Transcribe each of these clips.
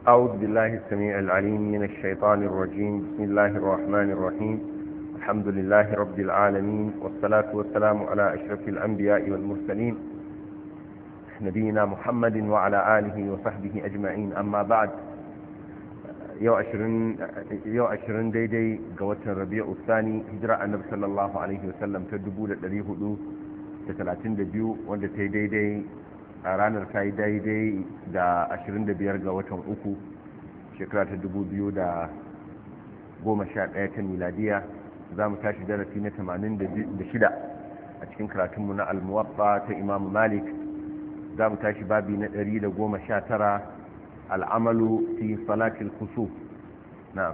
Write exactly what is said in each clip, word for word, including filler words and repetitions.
أعوذ بالله السميع العليم من الشيطان الرجيم. بسم الله الرحمن الرحيم. الحمد لله رب العالمين، والصلاة والسلام على أشرف الأنبياء والمرسلين نبينا محمد وعلى آله وصحبه أجمعين. أما بعد، يو أشرين دي دي قوة الربيع الثاني هجرة النبي صلى الله عليه وسلم تدبو لدريه دو تتلاتين دبيو وانت تي دي دي a ranar ta yi daidai da ashirin da biyar ga watan uku shekara ta dubu biyu da goma sha ɗaya ta miladiya. za mu tashi darasi na tamanin da shida a cikin karatunmu na almuwaɓa ta imamu malik. za mu tashi babi na ɗari da goma sha tara, al'amalu fi salatil kusuf. na'am.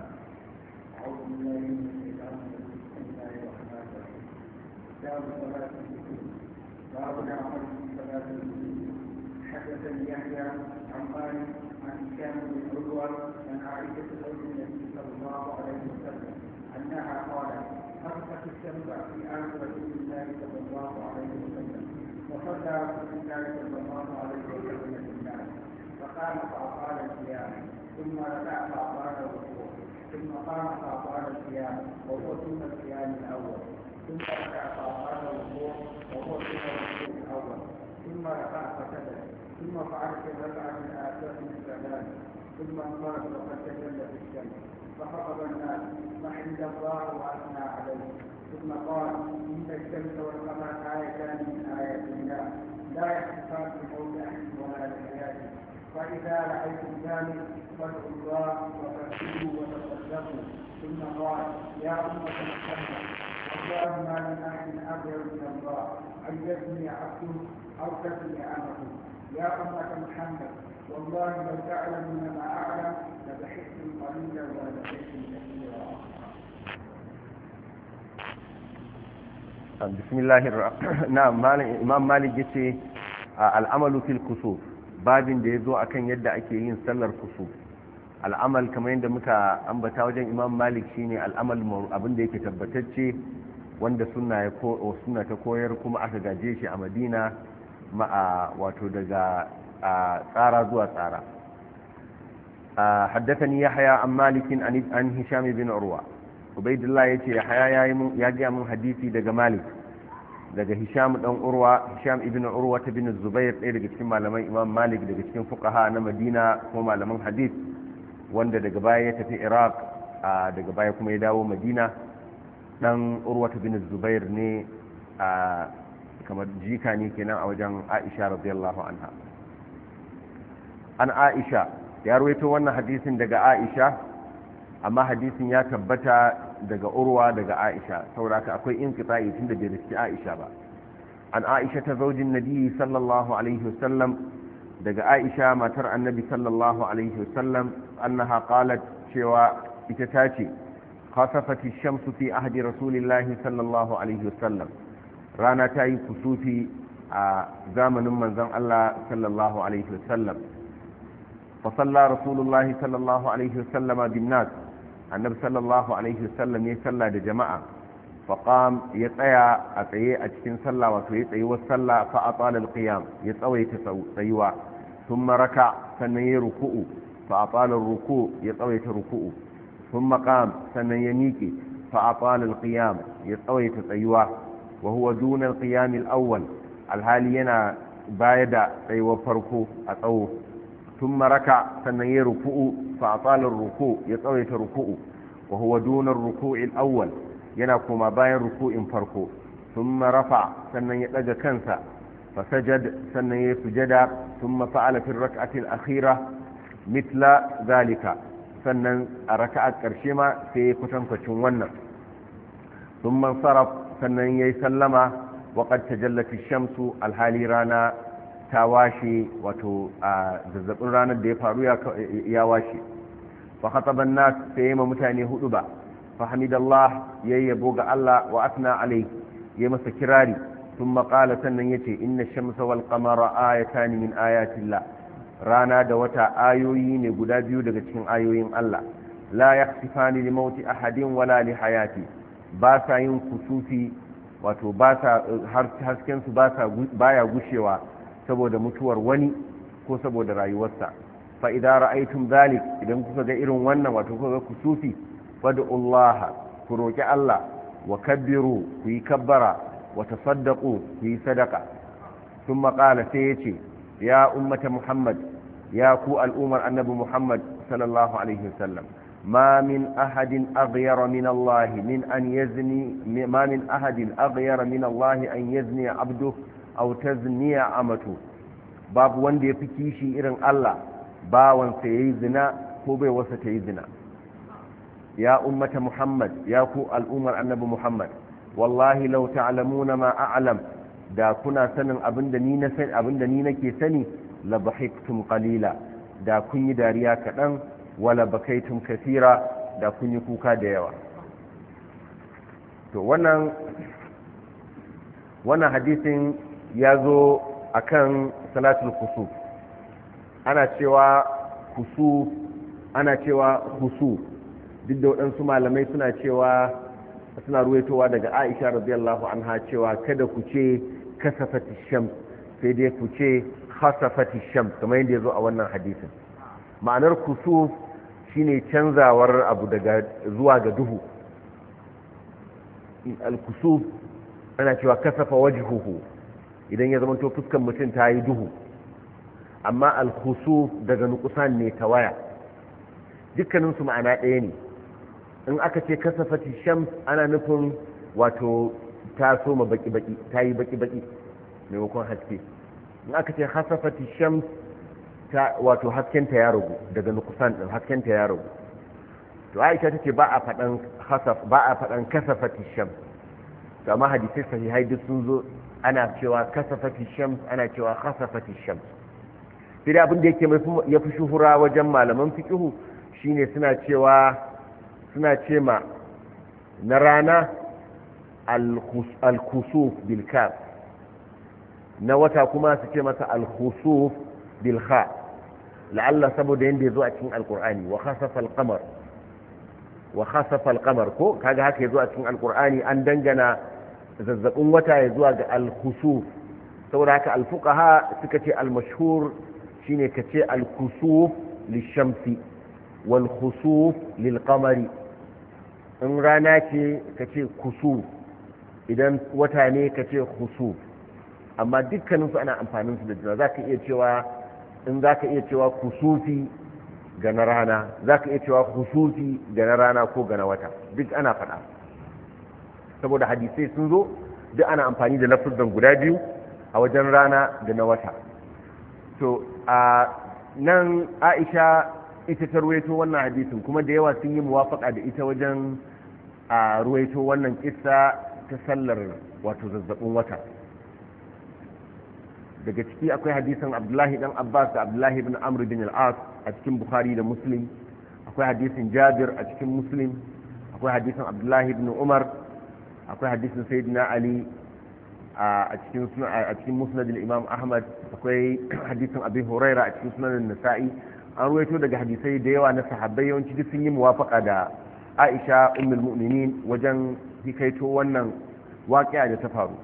حدثني يحيى عن مالك عن هشام بن عروه عن عائشه زوج النبي صلى الله عليه وسلم انها قالت: خفت الشمس في عهد رسول الله صلى الله عليه وسلم، وصلى رسول الله صلى الله عليه وسلم بالناس، فقام فاطال القيام، ثم ركع فاطال الركوع، ثم قام فاطال القيام وهو دون القيام الاول، ثم ركع فاطال الركوع وهو دون الركوع الاول، ثم ركع فسجد، ثم فعل في الركعة الآخرة مثل ذلك، ثم انصرف وقد تجلت الشمس، فخطب الناس فحمد الله وأثنى عليه، ثم قال: إن الشمس والقمر آيتان من آيات الله، لا يخفان بموت أحد ولا لحياته، فإذا رأيتم ذلك فادعوا الله وفرحوا وتصدقوا. ثم قال: يا أمة محمد، والله ما من أحد أغير من الله أن يزني عبده أو تزني أمته. يا أمة محمد، والله لو تعلمون ما أعلم لضحكتم قليلا ولبكيتم كثيرا. بسم الله الرحمن. نعم. إمام مالك yace al'amalu fil kusuf, babin da yazo akan yadda ake yin sallar kusuf. al'amal kamar yadda muka ambata wajen Imam Malik shine al'amal abin da yake tabbatacce wanda sunna ya ko sunna ta koyar kuma aka gaje shi a Madina ma'a wato daga tsara zuwa tsara. haddathani yahya an malikin an hisham bin urwa. ubaydullah yace yahya ya ga mun hadisi daga malik daga hisham dan urwa. hisham ibn urwa bin zubair ɗaya daga cikin malaman imam malik daga cikin fuqaha na madina ko malaman hadith, wanda daga baya ya tafi iraq, daga baya kuma ya dawo madina. dan urwa bin zubair ne a kamar jika ne kenan a wajen Aisha radiyallahu anha. an Aisha ya rawaito wannan hadisin daga Aisha, amma hadisin ya tabbata daga Urwa daga Aisha, saboda akwai inqita'i tunda bai riski Aisha ba. an Aisha ta zaujin Nabi sallallahu alaihi wasallam, daga Aisha matar Annabi sallallahu alaihi wasallam, annaha qalat, cewa ita tace: khasafati shamsu fi ahdi rasulillahi sallallahu alaihi wasallam, rana ta yi kusufi a zamanin manzon Allah sallallahu alaihi wasallam. fa salla rasulullahi sallallahu alaihi wasallam bin nas, annabi sallallahu alaihi wasallam ya salla da jama'a. fa qam ya tsaya a tsaye a cikin sallah, wato ya tsayi wa sallah. fa atala alqiyam, ya tsawaita tsayuwa. thumma raka, sannan ya ruku'u. fa atala ruku', ya tsawaita ruku'u. thumma qam, sannan ya miƙe. fa atala alqiyam, ya tsawaita tsayuwa. وهو دون القيام الأول، الحالي ينا بايدا أيوة فرقو أطوه. ثم ركع سنة ركوع، فأطال الركوع، يطويت ركوع. وهو دون الركوع الأول، ينا كما باين ركوع فرقو. ثم رفع سنة يتلقى كنسا، فسجد سنة يسجد. ثم فعل في الركعة الأخيرة مثل ذلك، سنة ركعت كرشمة في كتن كتن. ثم انصرف، sannan ya yi sallama. waƙar ta jallafi shamsu, alhali rana ta washe, wato a zazzabin ranar da ya faru ya washe. fa khataban nas, sai ma mutane hudu ba. fa hamidallah, ya yabo ga Allah. wa asna alai, ya masa kirari. thumma qala, sannan yace: inna shamsa wal qamara ayatan min ayatillah, rana da wata ayoyi ne guda biyu daga cikin ayoyin Allah. la yakhsifani li mauti ahadin wala li hayati, ba sa yin kusufi, wato ba sa haskensu ba sa baya gushewa saboda mutuwar wani ko saboda rayuwarsa. fa idza ra'aytum dhalik idan kuka ga irin wannan wato kuka ga kusufi fad'ullaha ku roki Allah wa kabbiru ku yi kabbara wa tasaddaqu ku yi sadaqa thumma qala sai yace ya ummata muhammad ya ku al'umar annabi muhammad sallallahu alaihi wasallam ما من أحد أغير من الله من أن يزني ما من أحد أغير من الله أن يزني عبده أو تزني عمته باب وندي فيكيشي إرن الله باوان سيزنا كوبي وستيزنا يا أمة محمد يا كو الأمر النبي محمد والله لو تعلمون ما أعلم دا كنا سنن أبن دنينا سن أبن دنينا كي سني لضحكتم قليلا دا كني داريا كأن wala bakaitum kathira da kun yi kuka da yawa to wannan wannan hadisin ya zo akan salatul khusuf ana cewa khusuf ana cewa khusuf duk da waɗansu malamai suna cewa suna ruwaitowa daga Aisha radiyallahu anha cewa kada ku ce kasafati shams sai dai ku ce khasafati shams kamar yadda ya zo a wannan hadisin ma'anar kusuf shine canzawar abu daga zuwa ga duhu al-kusuf ana cewa kasafa wajhuhu idan ya zamanto fuskan mutum ta yi duhu amma al-khusuf daga nuqsan ne ta waya dukkanin su ma'ana ɗaya ne in aka ce kasafati shams ana nufin wato ta soma baki baki ta yi baki baki maimakon haske in aka ce khasafati shams ta wato haskenta ya ragu daga nukusan din haskenta ya ragu to Aisha tace ba a fadan khasaf ba a fadan kasafati shams to amma hadisi sahihai duk sun zo ana cewa kasafati shams ana cewa khasafati shams sai abin da yake ya fi shuhura wajen malaman fiqhu shine suna cewa suna cema na rana al-khusuf bil kaf na wata kuma su ce masa al-khusuf bilha la'alla saboda yanda yazo a cikin alqur'ani wa khasafa alqamar wa khasafa alqamar ko kaga haka yazo a cikin alqur'ani an dangana zazzabin wata ya zuwa ga alkhusuf saboda haka alfuqaha suka ce almashhur shine kace alkusuf lishamsi wal khusuf lilqamari in rana ce kace kusuf idan wata ne kace khusuf amma dukkaninsu ana amfanin su da juna zaka iya cewa in za ka iya cewa kusufi ga na rana za ka iya cewa kusufi ga na rana ko ga na wata duk ana faɗa saboda hadisai sun zo duk ana amfani da lafuzan guda biyu a wajen rana da na wata to a nan Aisha ita ta ruwaito wannan hadisin kuma da yawa sun yi muwafaka da ita wajen a ruwaito wannan kissa ta sallar wato zazzabin wata daga ciki akwai hadisin Abdullahi dan Abbas da Abdullahi ibn Amr bin al-As a cikin Bukhari da Muslim akwai hadisin Jabir a cikin Muslim akwai hadisin Abdullahi ibn Umar akwai hadisin Sayyidina Ali a cikin a cikin Musnad al-Imam Ahmad akwai hadisin Abi Huraira a cikin Sunan an-Nasa'i an ruwaito daga hadisai da yawa na sahabbai yawanci duk sun yi muwafaqa da Aisha ummul mu'minin wajen hikaito wannan waqi'a da ta faru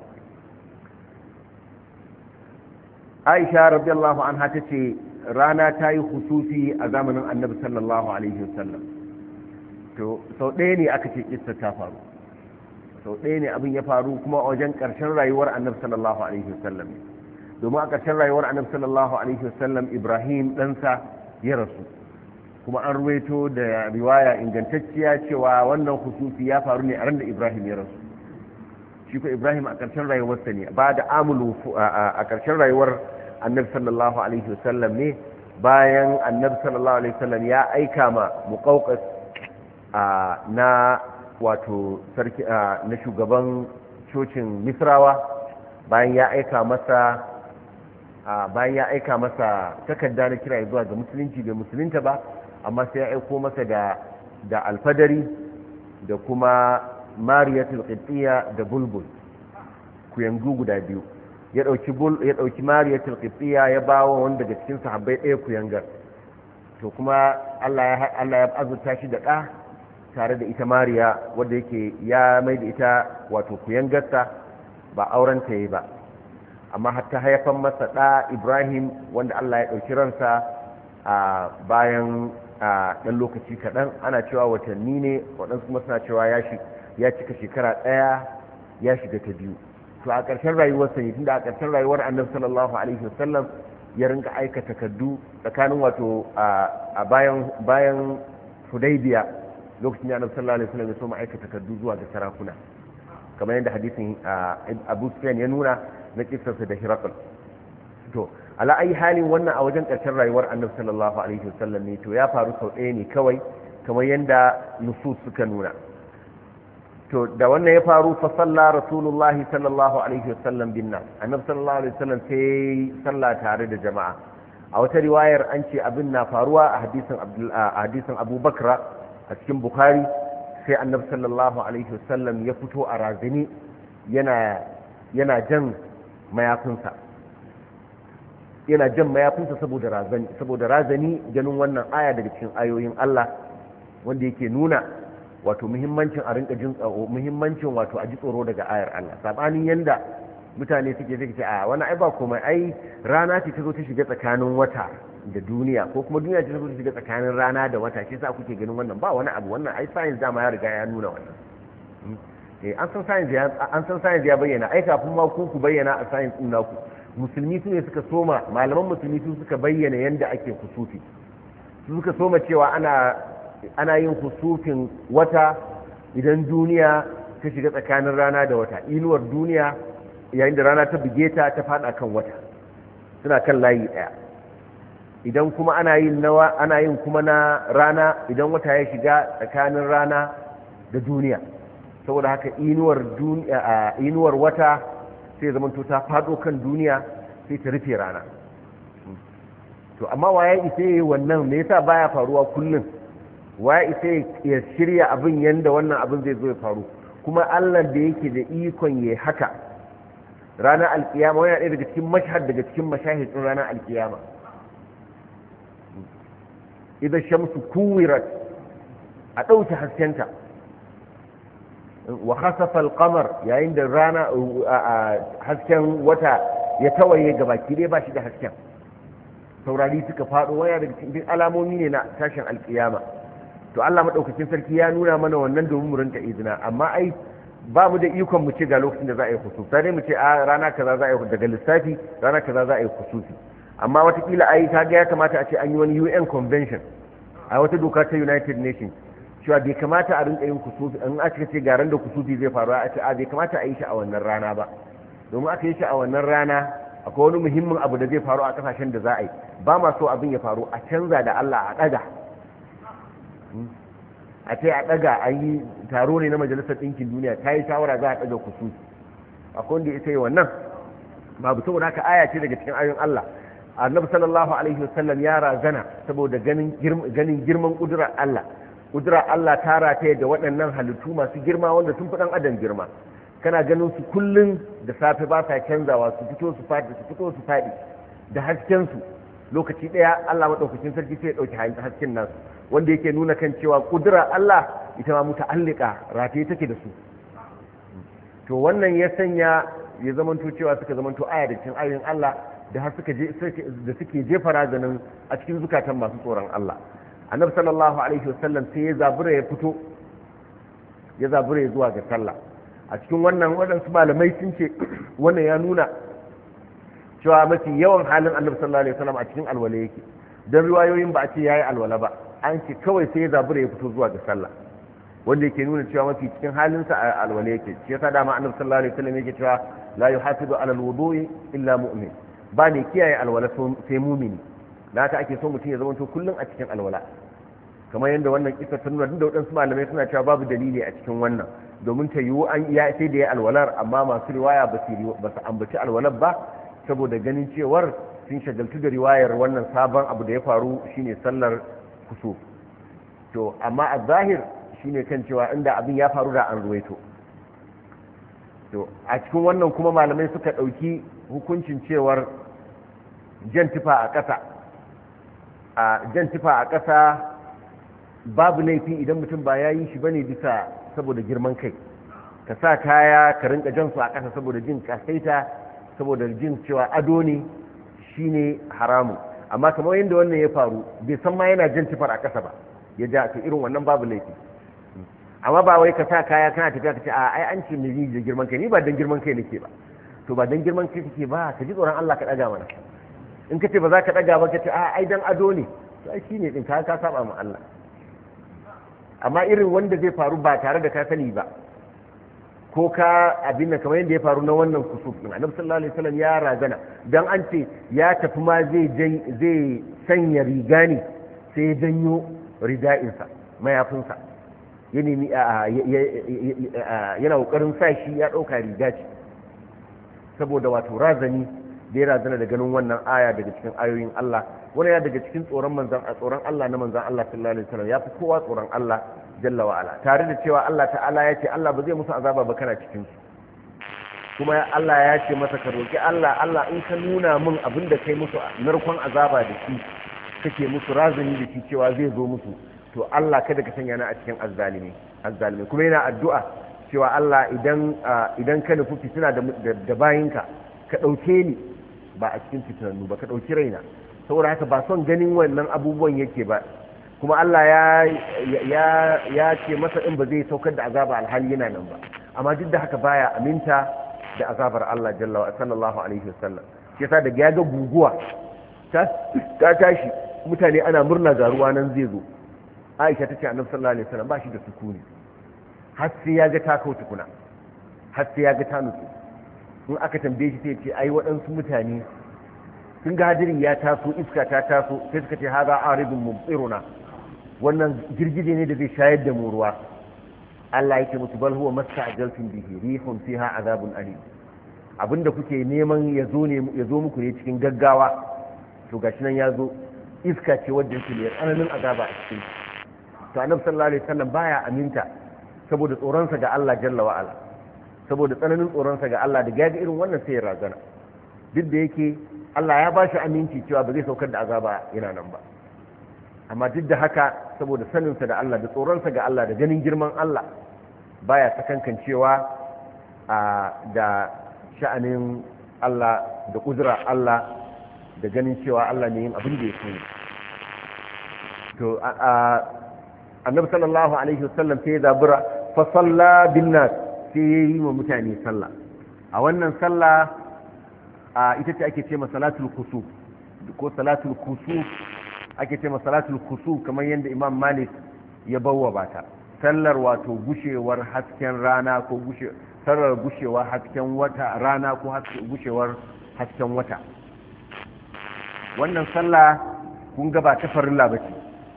Aisha radiyallahu anha tace rana ta yi husufi a zamanin Annabi sallallahu alaihi wasallam to sau ɗaya ne aka ce kissa ta faru sau ɗaya ne abin ya faru kuma a wajen ƙarshen rayuwar Annabi sallallahu alaihi wasallam domin a ƙarshen rayuwar Annabi sallallahu alaihi wasallam Ibrahim ɗansa ya rasu kuma an ruwaito da riwaya ingantacciya cewa wannan husufi ya faru ne a ran da Ibrahim ya rasu shi ko Ibrahim a ƙarshen rayuwarsa ne ba da amulu a ƙarshen rayuwar annabi sallallahu alaihi wasallam ne bayan annabi sallallahu alaihi wasallam ya aika ma muqawqas na wato sarki na shugaban cocin Misrawa bayan ya aika masa bayan ya aika masa takarda na kira zuwa ga musulunci bai musulunta ba amma sai ya aiko masa da da alfadari da kuma mariyatul qibtiyya da bulbul kuyangu guda biyu ya dauki bul ya dauki mariyatul qibtiyya ya bawo wanda daga cikin sahabbai ɗaya kuyangar to kuma Allah ya Allah ya azurta shi da ɗa tare da ita mariya wanda yake ya mai da ita wato kuyangarsa ba auren ta yi ba amma hatta haifan masa ɗa Ibrahim wanda Allah ya dauki ransa a bayan ɗan lokaci kaɗan, ana cewa watanni ne, waɗansu kuma suna cewa ya cika shekara ɗaya ya shiga ta biyu. To a ƙarshen rayuwarsa ne, tunda a ƙarshen rayuwar annabi sallallahu alaihi wasallam ya rinka aika takardu tsakanin wato a bayan bayan Hudaybiya, lokacin da annabi sallallahu alaihi wasallam ya so ma aika takardu zuwa ga sarakuna, kamar yadda hadisin Abu Sufyan ya nuna na kissarsa da Hiraql. To ala ayi halin wannan a wajen ƙarshen rayuwar annabi sallallahu alaihi wasallam ne, to ya faru sau ɗaya ne kawai, kamar yadda nusus suka nuna. To da wannan ya faru fa salla rasulullah sallallahu alaihi wasallam bin nas, annabi sallallahu alaihi wasallam sai salla tare da jama'a. A wata riwayar an ce abin na faruwa a hadisin Abdul a hadisin Abu Bakra a cikin Bukhari, sai annabi sallallahu alaihi wasallam ya fito a razani yana yana jan mayafinsa yana jan mayafinsa saboda razani saboda razani ganin wannan aya daga cikin ayoyin Allah wanda yake nuna wato muhimmancin a rinka jin tsaro, muhimmancin wato a ji tsoro daga ayar Allah, sabanin yanda mutane suke suke ce a wani ai ba komai, ai rana ce ta zo ta shiga tsakanin wata da duniya, ko kuma duniya ce ta zo ta shiga tsakanin rana da wata, shi yasa kuke ganin wannan ba wani abu, wannan ai science dama ya riga ya nuna wannan. Eh an san science ya an san science ya bayyana, ai kafin ma ku ku bayyana a science din naku, musulmi su ne suka soma, malaman musulmi su suka bayyana yanda ake kusufi, su suka soma cewa ana ana yin kusufin wata idan duniya ta shiga tsakanin rana da wata, inuwar duniya yayin da rana ta buge ta ta fada kan wata, suna kan layi daya. Idan kuma ana yin nawa ana yin kuma na rana idan wata ya shiga tsakanin rana da duniya, saboda haka inuwar duniya inuwar wata sai zamanto ta fado kan duniya sai ta rufe rana. To amma waye isa yi wannan, me yasa baya faruwa kullum? Waye isa ya shirya abin yanda wannan abin zai zo ya faru? Kuma Allah da yake da ikon yayi haka ranar alkiyama, wani ɗaya daga cikin mashhad daga cikin mashahidin ranar alkiyama, idan shamsu kuwirat, a ɗauke haskenta, wa khasafa al-qamar, yayin da rana hasken wata ya tawaye gabaki dai ba shi da hasken, saurari suka faɗo, waya daga cikin alamomi ne na tashin alkiyama. To Allah madaukakin sarki ya nuna mana wannan domin mu rinka izina, amma ai ba mu da ikon mu ce ga lokacin da za a yi kusufi, sai dai mu ce a rana kaza za a yi daga lissafi, rana kaza za a yi kusufi. Amma watakila ai ta ga ya kamata a ce an yi wani U N convention, a wata doka ta United Nations, cewa bai kamata a rinka yin kusufi, in aka ce garan da kusufi zai faru a ce a bai kamata a yi shi a wannan rana ba, domin aka yi shi a wannan rana akwai wani muhimmin abu da zai faru a kasashen da za a yi, ba ma so abin ya faru a canza da Allah a ɗaga, a ce a ɗaga, a yi taro ne na majalisar ɗinkin duniya ta yi shawara za a ɗaga kusufi, akwai wanda ita yi wannan babu. Saboda haka aya ce daga cikin ayoyin Allah. Annabi sallallahu alaihi wasallam ya razana saboda ganin ganin girman kudurar Allah, kudurar Allah ta rataye da waɗannan halittu masu girma wanda sun fi ɗan adam girma, kana ganin su kullum da safe ba sa canzawa, su fito su faɗi su fito su faɗi da hasken su lokaci ɗaya. Allah madaukakin sarki sai ya ɗauki hasken nasu, wanda yake nuna kan cewa kudurar Allah ita ma muta'allika rataye take da su. To wannan ya sanya ya zamanto cewa suka zamanto aya da cikin ayoyin Allah da har suka je da suke jefa razanin a cikin zukatan masu tsoron Allah. Annabi sallallahu alaihi wasallam sai ya zabura ya fito ya zabura ya zuwa ga sallah. A cikin wannan waɗansu malamai sun ce wannan ya nuna cewa mafi yawan halin Annabi sallallahu alaihi wasallam a cikin alwala yake, dan riwayoyin ba a ce yayi alwala ba, an ce kawai sai ya zabura ya fito zuwa ga sallah, wanda yake nuna cewa mafi cikin halinsa a alwala yake. Shi yasa dama Annabi sallallahu alaihi wasallam yake cewa la yuhafizu ala alwudu'i illa mu'min, ba ne kiyaye alwala sai mumini. Da haka ake so mutum ya zama to kullum a cikin alwala, kamar yadda wannan kisa ta nuna. Da waɗansu malamai suna cewa babu dalili a cikin wannan, domin ta yiwu an iya sai da ya alwalar, amma masu riwaya ba su ambaci alwalar ba saboda ganin cewar sun shagaltu da riwayar wannan sabon abu da ya faru shine sallar kusuf. To amma a zahir shine kan cewa inda abin ya faru da an ruwaito. To a cikin wannan kuma malamai suka ɗauki hukuncin cewar jan tufa a ƙasa a jan tufa a ƙasa babu laifi idan mutum ba ya yi shi bane bisa saboda girman kai, ka sa kaya ka rinka jan su a ƙasa saboda jin kasaita, saboda jin cewa ado ne, shine haramun. amma kamar yadda wannan ya faru bai san ma yana jan tufar a ƙasa ba ya ja ta irin wannan babu laifi. Amma ba wai ka sa kaya kana tafiya ka ce a ai an ce me ni da girman kai, ni ba dan girman kai nake ba. To ba dan girman kai kake ba, ka ji tsoron Allah ka daga mana. In ka ce ba za ka daga ba ka ce a ai dan ado ne, to ai shine din ka ka saba ma Allah. Amma irin wanda zai faru ba tare da ka sani ba, ko ka abin nan kamar yadda ya faru na wannan kusuf din, Annabi sallallahu alaihi wasallam ya razana dan an ce ya tafi ma zai zai sanya riga ne sai ya janyo rida'insa mayafinsa ya nemi yana kokarin sa shi ya dauka riga ce saboda wato razani da ya razana da ganin wannan aya daga cikin ayoyin Allah. Wani ya daga cikin tsoron manzan tsoron Allah na manzan Allah sallallahu alaihi wasallam ya fi kowa tsoron Allah jalla wa ala, tare da cewa Allah ta'ala ya ce Allah ba zai musu azaba ba kana cikin su, kuma Allah ya ce masa ka roki Allah Allah in ka nuna min abin da kai musu narkon azaba da shi kake musu razani da shi cewa zai zo musu, to Allah kada ka sanya ni a cikin azzalimi azzalimi kuma yana addu'a cewa Allah idan idan ka nufi fitina da da bayinka ka dauke ni ba a cikin fitinannu ba, ka dauki raina, saboda haka ba son ganin wannan abubuwan yake ba. Kuma Allah ya ya ya ce masa in ba zai saukar da azaba alhali yana nan ba, amma duk da haka baya aminta da azabar Allah jalla wa sallallahu alaihi wasallam. Shi yasa da ya ga guguwa ta ta tashi mutane ana murna ga ruwa nan zai zo, Aisha tace Annabi sallallahu alaihi wasallam ba shi da sukuni har sai ya ga ta kau tukuna, har sai ya ga ta nutsu. In aka tambaye shi sai ce ai waɗansu mutane sun ga hadirin ya taso, iska ta taso, sai suka ce haza aridun mumtsiruna, wannan girgije ne da zai shayar da mu ruwa. Allah yake musu bal huwa masta'jaltum bihi rihun fiha azabun alim, abinda kuke neman ya zo ne ya zo muku ne cikin gaggawa, to gashi nan ya zo, iska ce wadda yake da tsananin azaba a cikin. To Annabi sallallahu alaihi wasallam baya aminta saboda tsoronsa ga Allah jalla wa ala, saboda tsananin tsoronsa ga Allah da gaga irin wannan sai ya razana, duk da yake Allah ya ba shi aminci cewa ba zai saukar da azaba yana nan ba, amma duk da haka saboda saninsa da Allah da tsoronsa ga Allah da ganin girman Allah baya sakankan cewa da sha'anin Allah da kudura Allah da ganin cewa Allah ne yin abin da ya so. To Annabi sallallahu alaihi wasallam sai ya zabura fa salla bin nas, sai yayi wa mutane sallah. A wannan sallah a ita ce ake ce ma salatul kusuf ko salatul kusuf, ake ce ma salatul kusuf kamar yadda Imam Malik ya bawwaba ta, sallar wato gushewar hasken rana ko gushe sallar gushewar hasken wata rana ko gushewar hasken wata. Wannan sallah kun ga ba ta farilla bace,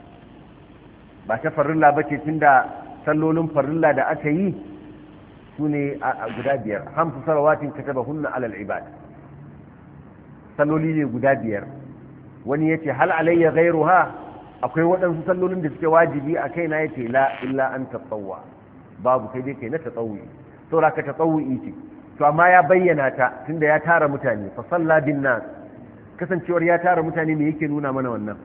ba ta farilla bace tunda sallolin farilla da aka yi sune a guda biyar, hamsu salawatin katabahunna alal ibad, salloli ne guda biyar. Wani yace hal alayya ghayruha, akwai waɗansu sallolin da suke wajibi a kaina, yace la illa an tatawwa, babu kai dai kai na tatawwi, saboda ka tatawwi ce. To amma ya bayyana ta tunda ya tara mutane, fa salla bin nas, kasancewar ya tara mutane me yake nuna mana wannan?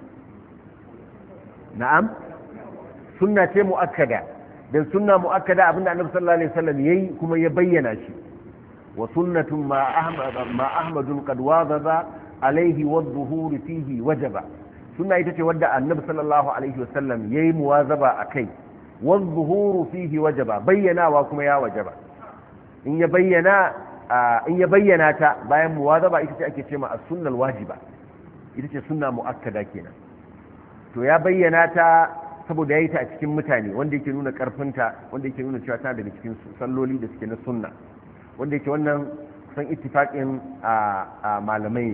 Na'am, sunna ce muakkada, dan sunna muakkada abinda Annabi sallallahu alaihi wasallam yayi kuma ya bayyana shi. wa sunnatun ma ahmad ma ahmadun qad wadaba alaihi wadh-dhuhur fihi wajaba, sunna ita ce wadda Annabi sallallahu alaihi wasallam yayi muwazaba akai, wadh-dhuhur fihi wajaba, bayyanawa kuma ya wajaba. In ya bayyana in ya bayyana ta bayan muwazaba ita ce ake cewa as-sunnah wajiba, ita ce sunna muakkada kenan. To ya bayyana ta saboda yayi ta a cikin mutane, wanda yake nuna karfinta, wanda yake nuna cewa ta daga cikin salloli da suke na sunna, wanda yake wannan san ittifaqin a malamai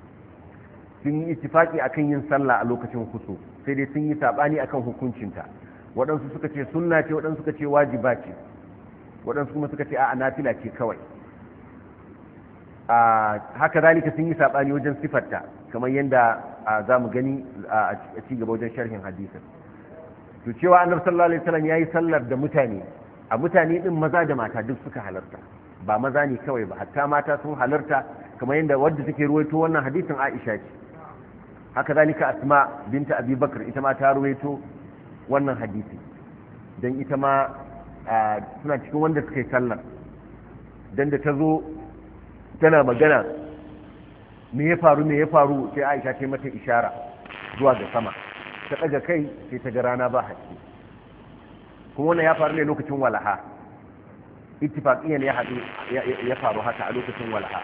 sun yi ittifaqi akan yin sallah a lokacin kusu, sai dai sun yi sabani akan hukuncinta. Waɗansu suka ce sunna ce, waɗansu suka ce wajiba ce, waɗansu kuma suka ce a'a nafila ce kawai. Haka zalika sun yi sabani wajen sifarta, kamar yadda za mu gani a ci gaba wajen sharhin hadisin. To cewa Annabi sallallahu alaihi wasallam yayi sallar da mutane, a mutane din maza da mata duk suka halarta, ba maza ne kawai ba, hatta mata sun halarta, kamar yadda wadda take ruwaito wannan hadisin Aisha ce. Haka zalika Asma binta Abi Bakr ita ma ta ruwaito wannan hadisi, dan ita ma suna cikin wanda suka yi sallar. Dan da ta zo tana magana me ya faru me ya faru sai Aisha ta mata ishara zuwa ga sama ta daga kai sai ta ga rana ba haske kuma wannan ya faru ne lokacin walaha ittifaqiyan ya hadu ya faru haka a lokacin walaha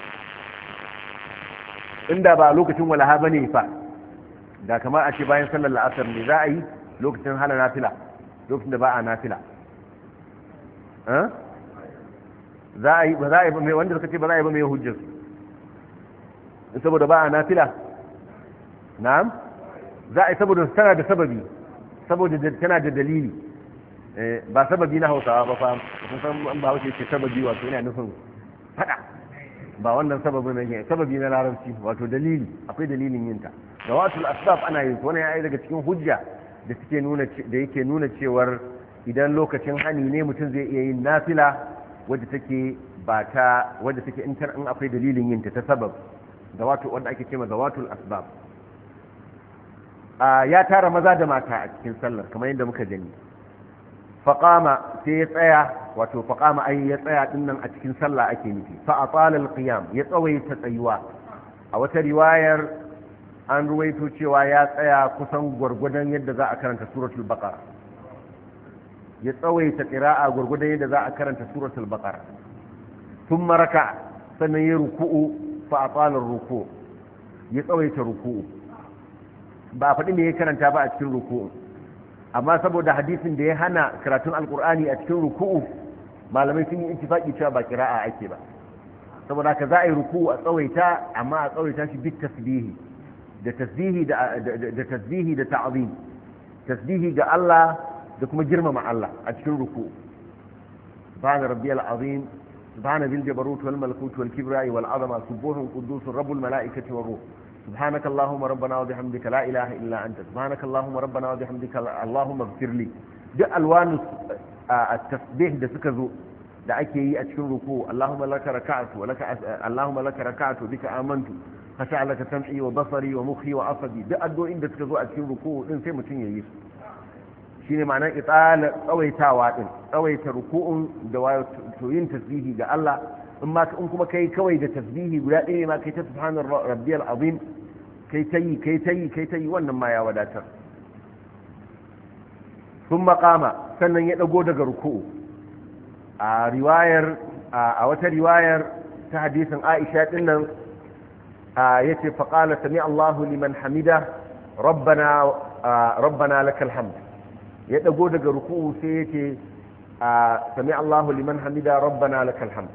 inda ba lokacin walaha bane fa da kamar a ce bayan sallar la'asar ne za a yi lokacin hana nafila lokacin da ba a nafila za a yi ba za a yi ba mai wanda suka ce ba za a yi ba mai hujjar saboda ba a nafila na'am za a yi saboda tana da sababi saboda tana da dalili ba sababi na hausawa ba fa kun san an ba wuce ce sababi wato yana nufin fada ba wannan sababi ne sababi na larabci wato dalili akwai dalilin yin ta zawatul asbab ana yin wannan ya yi daga cikin hujja da suke nuna da yake nuna cewar idan lokacin hani ne mutum zai iya yin nafila wadda take ba ta wadda take in tar in akwai dalilin yin ta ta sabab zawatu wanda ake cewa zawatul asbab a ya tara maza da mata a cikin sallar kamar yadda muka gani faqama sai ya tsaya wato faqama ai ya tsaya dinnan a cikin sallah ake nufi fa atala alqiyam ya tsawaita tsayuwa a wata riwayar an ruwaito cewa ya tsaya kusan gwargwadon yadda za a karanta suratul baqara ya tsawaita qira'a gwargwadon yadda za a karanta suratul baqara thumma raka sannan ya ruku'u fa atala ruku' ya tsawaita ruku'u ba faɗi me ya karanta ba a cikin ruku'u amma saboda hadisin da ya hana karatun alqur'ani a cikin ruku'u malamai sun yi ittifaqi cewa ba qira'a ake ba saboda haka za a yi ruku'u a tsawaita amma a tsawaita shi bit tasbihi da tasbihi da da tasbihi da ta'zim tasbihi ga Allah da kuma girmama Allah a cikin ruku subhana rabbiyal azim subhana bil jabarut wal malakut wal kibriya wal azama subuhun quddusur rabbul malaikati war ruh subhanaka allahumma rabbana wa bihamdika la ilaha illa anta subhanaka allahumma rabbana wa bihamdika allahumma ighfir li duk alwanu at-tasbih da suka zo da ake yi a cikin ruku allahumma laka raka'tu wa laka allahumma laka raka'tu bika amantu fasa'alaka sam'i wa basari wa mukhi wa asabi duk addu'o'in da suka zo a cikin ruku din sai mutun yayi su shine ma'anar itsala tsawaitawa din tsawaita ruku'un da wato yin tasbihi ga Allah in ma in kuma kai kawai da tasbihi guda ɗaya ma kai ta subhana rabbiyal azim kai tayi kai tayi kai tayi wannan ma ya wadatar thumma qama sannan ya dago daga ruku'u a riwayar a wata riwayar ta hadisin Aisha dinnan yace fa qala sami Allahu liman hamida rabbana rabbana lakal hamd ya dago daga ruku'u sai yace sami Allahu liman hamida rabbana lakal hamd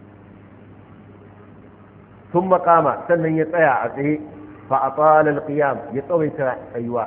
thumma qama sannan ya tsaya a tsaye fa atala alqiyam ya tsawaita tsayuwa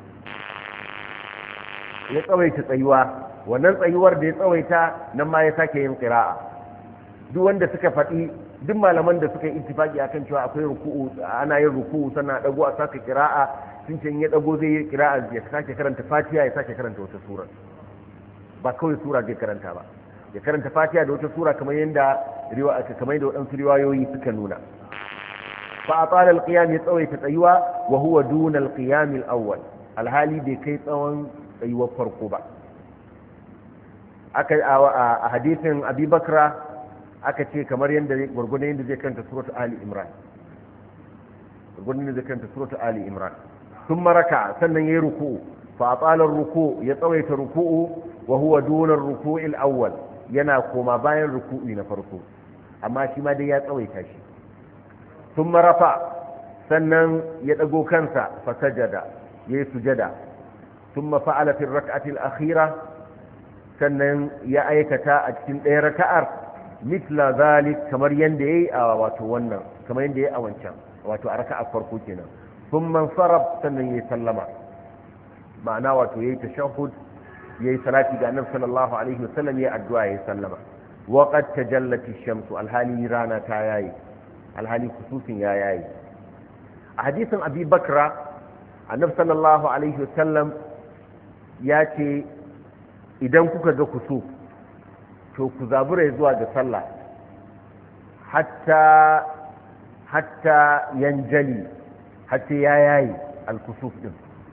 ya tsawaita tsayuwa wannan tsayuwar da ya tsawaita nan ma ya sake yin qira'a duk wanda suka faɗi duk malaman da suka yi ittifaki akan cewa akwai ruku'u ana yin ruku'u sannan dago a saka qira'a sun ce ya dago zai yi qira'a ya sake karanta Fatiha ya sake karanta wata sura ba kawai sura zai karanta ba ya karanta Fatiha da wata sura kamar yanda riwaya kamar yadda wadansu riwayoyi suka nuna fa atala alqiyam ya tsawaita tsayuwa wa huwa duna alqiyam alawwal alhali bai kai tsawon tsayuwar farko ba aka a hadisin Abi Bakra aka ce kamar yadda gurgurdan yadda zai karanta suratul Ali Imran gurgurdan yadda zai karanta suratul Ali Imran thumma raka sannan yayi ruku'u fa atala ruku ya tsawaita ruku'u wa huwa duna ar-ruku' al-awwal yana koma bayan ruku'i na farko amma shi ma dai ya tsawaita shi thumma rafa sannan ya dago kansa fa sajada yayi sujada thumma fa'ala fi ar-rak'ati al-akhirah sannan ya aikata a cikin ɗaya raka'ar mitla zalik kamar yanda yayi a wato wannan kamar yanda yayi a wancan wato a raka'ar farko kenan thumma sarab sannan yayi sallama ma'ana wato yayi tashahhud yayi salati ga annabi sallallahu alaihi wasallam yayi addu'a yayi sallama wa qad tajallat ash-shamsu alhali rana ta yayi alhali kususin ya yayi a hadisin Abi Bakra annabi sallallahu alaihi wasallam ya ce idan kuka ga kusuf to ku zabura zuwa ga sallah hatta hatta yanjali hatta ya yayi al-kusuf din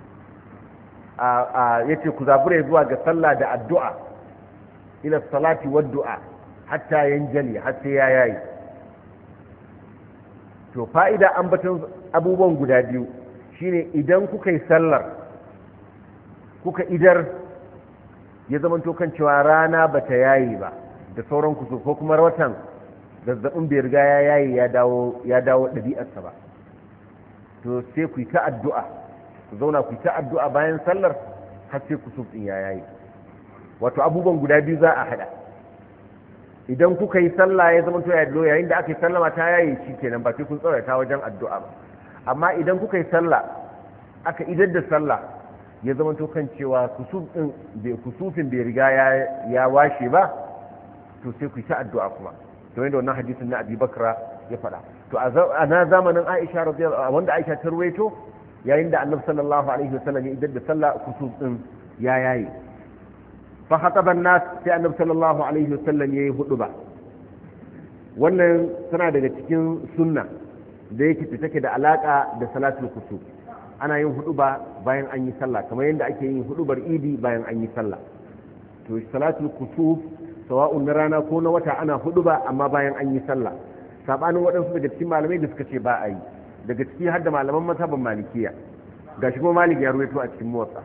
a yace ku zabura zuwa ga sallah da addu'a ila salati wad du'a hatta yanjali hatta ya yayi to fa'ida ambaton abubuwan guda biyu shine idan kuka yi sallar kuka idar ya zama to kan cewa rana bata yayi ba da sauran kusur ko kuma watan zazzabin bai riga ya yayi ya dawo ya dawo ɗabi'arsa ba to sai ku yi ta addu'a ku zauna ku yi ta addu'a bayan sallar har sai kusur din ya yayi wato abubuwan guda biyu za a hada idan kuka yi sallah ya zama to ya do yayin da aka yi sallama ta yayi shikenan ba sai kun tsawaita wajen addu'a ba amma idan kuka yi sallah aka idar da sallah ya zama to kan cewa kusuf din bai kusufin bai riga ya ya washe ba to sai ku yi ta addu'a kuma to yanda wannan hadisin na Abi Bakra ya faɗa to a na zamanin Aisha radiyallahu wanda Aisha ta ruwaito yayin da Annabi sallallahu alaihi wasallam ya idar da sallah kusuf din ya yayi fa khataba an-nas sai Annabi sallallahu alaihi wasallam yayi huduba wannan tana daga cikin sunna da yake take da alaka da salatul kusuf ana yin huduba bayan an yi sallah kamar yadda ake yin hudubar idi bayan an yi sallah to salatul kusuf sawa'un na rana ko na wata ana huduba amma bayan an yi sallah sabanin waɗansu daga cikin malamai da suka ce ba a yi daga ciki har da malaman mazhaban malikiya gashi kuma malik ya ruwaito a cikin motsa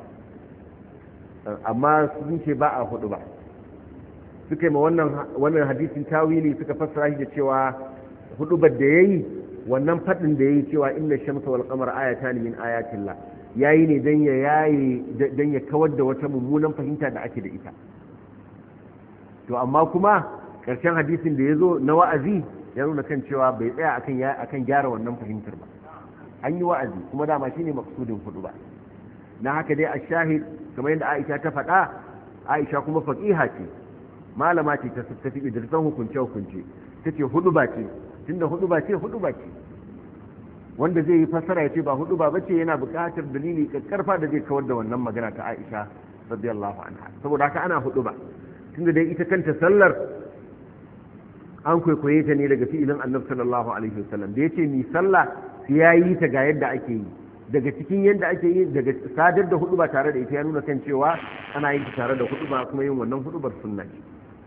amma sun ce ba a huduba suka yi ma wannan wannan hadisin tawili suka fassara shi da cewa hudubar da yayi wannan fadin da yayi cewa inna shamsa wal qamara ayatan min ayatillah yayi ne dan ya yayi dan ya kawar da wata mummunan fahimta da ake da ita to amma kuma karshen hadisin da yazo na wa'azi ya nuna kan cewa bai tsaya akan ya akan gyara wannan fahimtar ba an yi wa'azi kuma dama shine maksudin hudu ba na haka dai ash-shahid kamar yadda Aisha ta faɗa Aisha kuma faqiha ce malama ce ta tafi idrisan hukunce hukunce tace hudu ba ce tunda hudu ba ce hudu ba ce wanda zai yi fassara ya ce ba hudu ba bace yana buƙatar dalili karfa da zai kawar da wannan magana ta Aisha radiyallahu anha saboda haka ana hudu ba tunda dai ita kanta sallar an kwaikwaye ta ne daga fi'ilin Annabi sallallahu alaihi wasallam da yace ni sallah sai yayi ta ga yadda ake yi daga cikin yadda ake yi daga sadar da hudu ba tare da ita ya nuna kan cewa ana yin ta tare da hudu ba kuma yin wannan hudubar sunna ce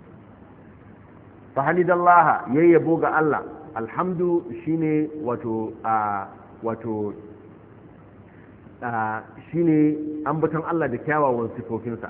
fa halidallaha yayyabo ga Allah alhamdu shine wato a wato a shine ambaton Allah da kyawawan sifofinsa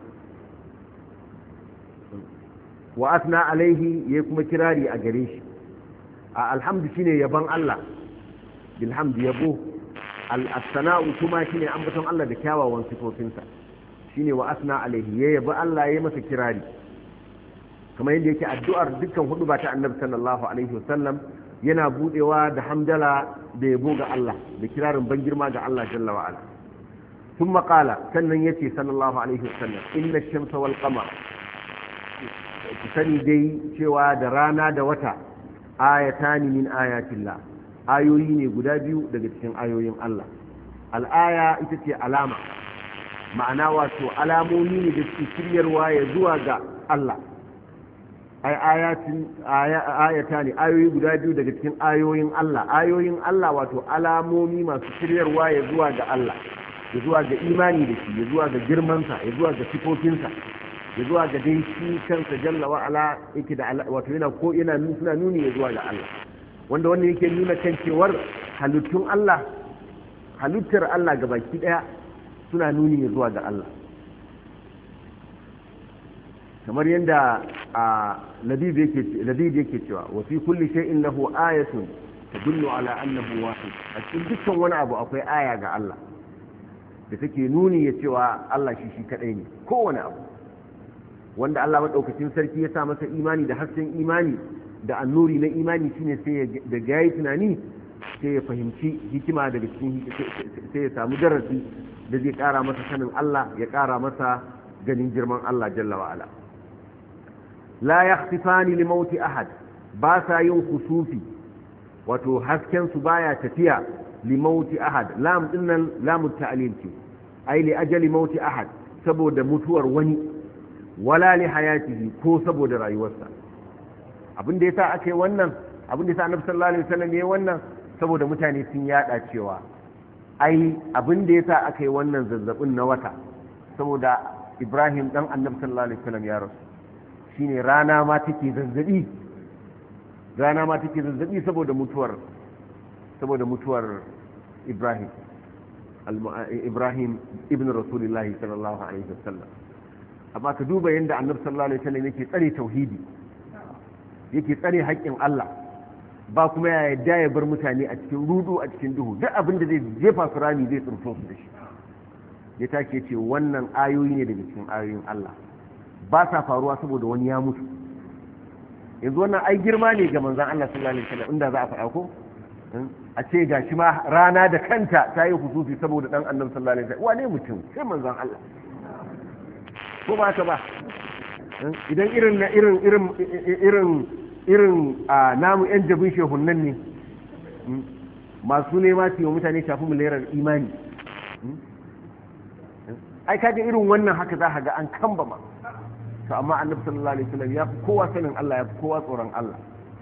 wa asna alaihi yayi kuma kirari a gare shi alhamdu shine yaban Allah bilhamdu yabo al-sana'u kuma shine ambaton Allah da kyawawan sifofinsa shine wa asna alaihi yayi yabo Allah yayi masa kirari kamar yadda yake addu'ar dukkan hudu ba ta Annabi sallallahu alaihi wasallam yana budewa da hamdala da yabo ga Allah da kirarin ban girma ga Allah jalla wa ala thumma qala sannan yace sallallahu alaihi wasallam inna ash-shamsa wal qamara ku sani dai cewa da rana da wata ayatani min ayatillah ayoyi ne guda biyu daga cikin ayoyin Allah al'aya ita ce alama ma'ana wato alamomi ne da suke shiryarwa ya zuwa ga Allah ai ayatin ayata ne ayoyi guda biyu daga cikin ayoyin Allah ayoyin Allah wato alamomi masu shiryarwa ya zuwa ga Allah ya zuwa ga imani da shi ya zuwa ga girmansa ya zuwa ga sifofinsa ya zuwa ga dai shi kansa jalla wa ala yake da wato yana ko yana suna nuni ya zuwa ga Allah wanda wannan yake nuna kan cewar halittun Allah halittar Allah ga baki daya suna nuni ya zuwa ga Allah kamar yadda a labib yake labib yake cewa wa fi kulli shay'in lahu ayatun tadullu ala annahu wahid a cikin dukkan wani abu akwai aya ga Allah da take nuni ya cewa Allah shi shi kadai ne kowane abu wanda Allah madaukakin sarki ya sa masa imani da hasken imani da annuri na imani shine sai da gayi tunani sai ya fahimci hikima daga cikin sai ya samu darasi da zai kara masa sanin Allah ya kara masa ganin girman Allah jalla wa ala la yakhsifani li mauti ahad ba sa yin kusufi wato hasken su baya tafiya li mauti ahad lam dinnan lamu ta'lil ce ai li ajali mauti ahad saboda mutuwar wani wala li hayatihi ko saboda rayuwarsa abin da yasa ake wannan abin da yasa annabi sallallahu alaihi wasallam yayi wannan saboda mutane sun yada cewa ai abin da yasa aka yi wannan zazzabin na wata saboda Ibrahim dan annabi sallallahu alaihi wasallam ya rasu shine rana ma take zazzabi rana ma take zazzabi saboda mutuwar saboda mutuwar Ibrahim Ibrahim ibn Rasulullahi sallallahu alaihi wasallam. Amma ka duba yadda annabi sallallahu alaihi wasallam yake tsare tauhidi, yake tsare haƙƙin Allah, ba kuma ya yarda ya bar mutane a cikin rudu a cikin duhu. Duk abin da zai jefa su rami zai tsirto su da shi. Ya take ce wannan ayoyi ne daga cikin ayoyin Allah, ba sa faruwa saboda wani ya mutu. Yanzu wannan ai girma ne ga manzon Allah sallallahu alaihi wasallam, inda za a faɗa ko a ce ga shi ma rana da kanta ta yi husufi saboda dan annabi sallallahu alaihi wasallam. Wane mutum sai manzon Allah, ko ba ka ba? Idan irin na irin irin irin irin a namu yan jabin shehunnan ne masu nema su yi mutane shafi miliyarar imani, ai kaga irin wannan haka za ka ga an kamba ma. To amma annabi sallallahu alaihi wasallam ya fi kowa sanin Allah, ya fi kowa tsoron Allah.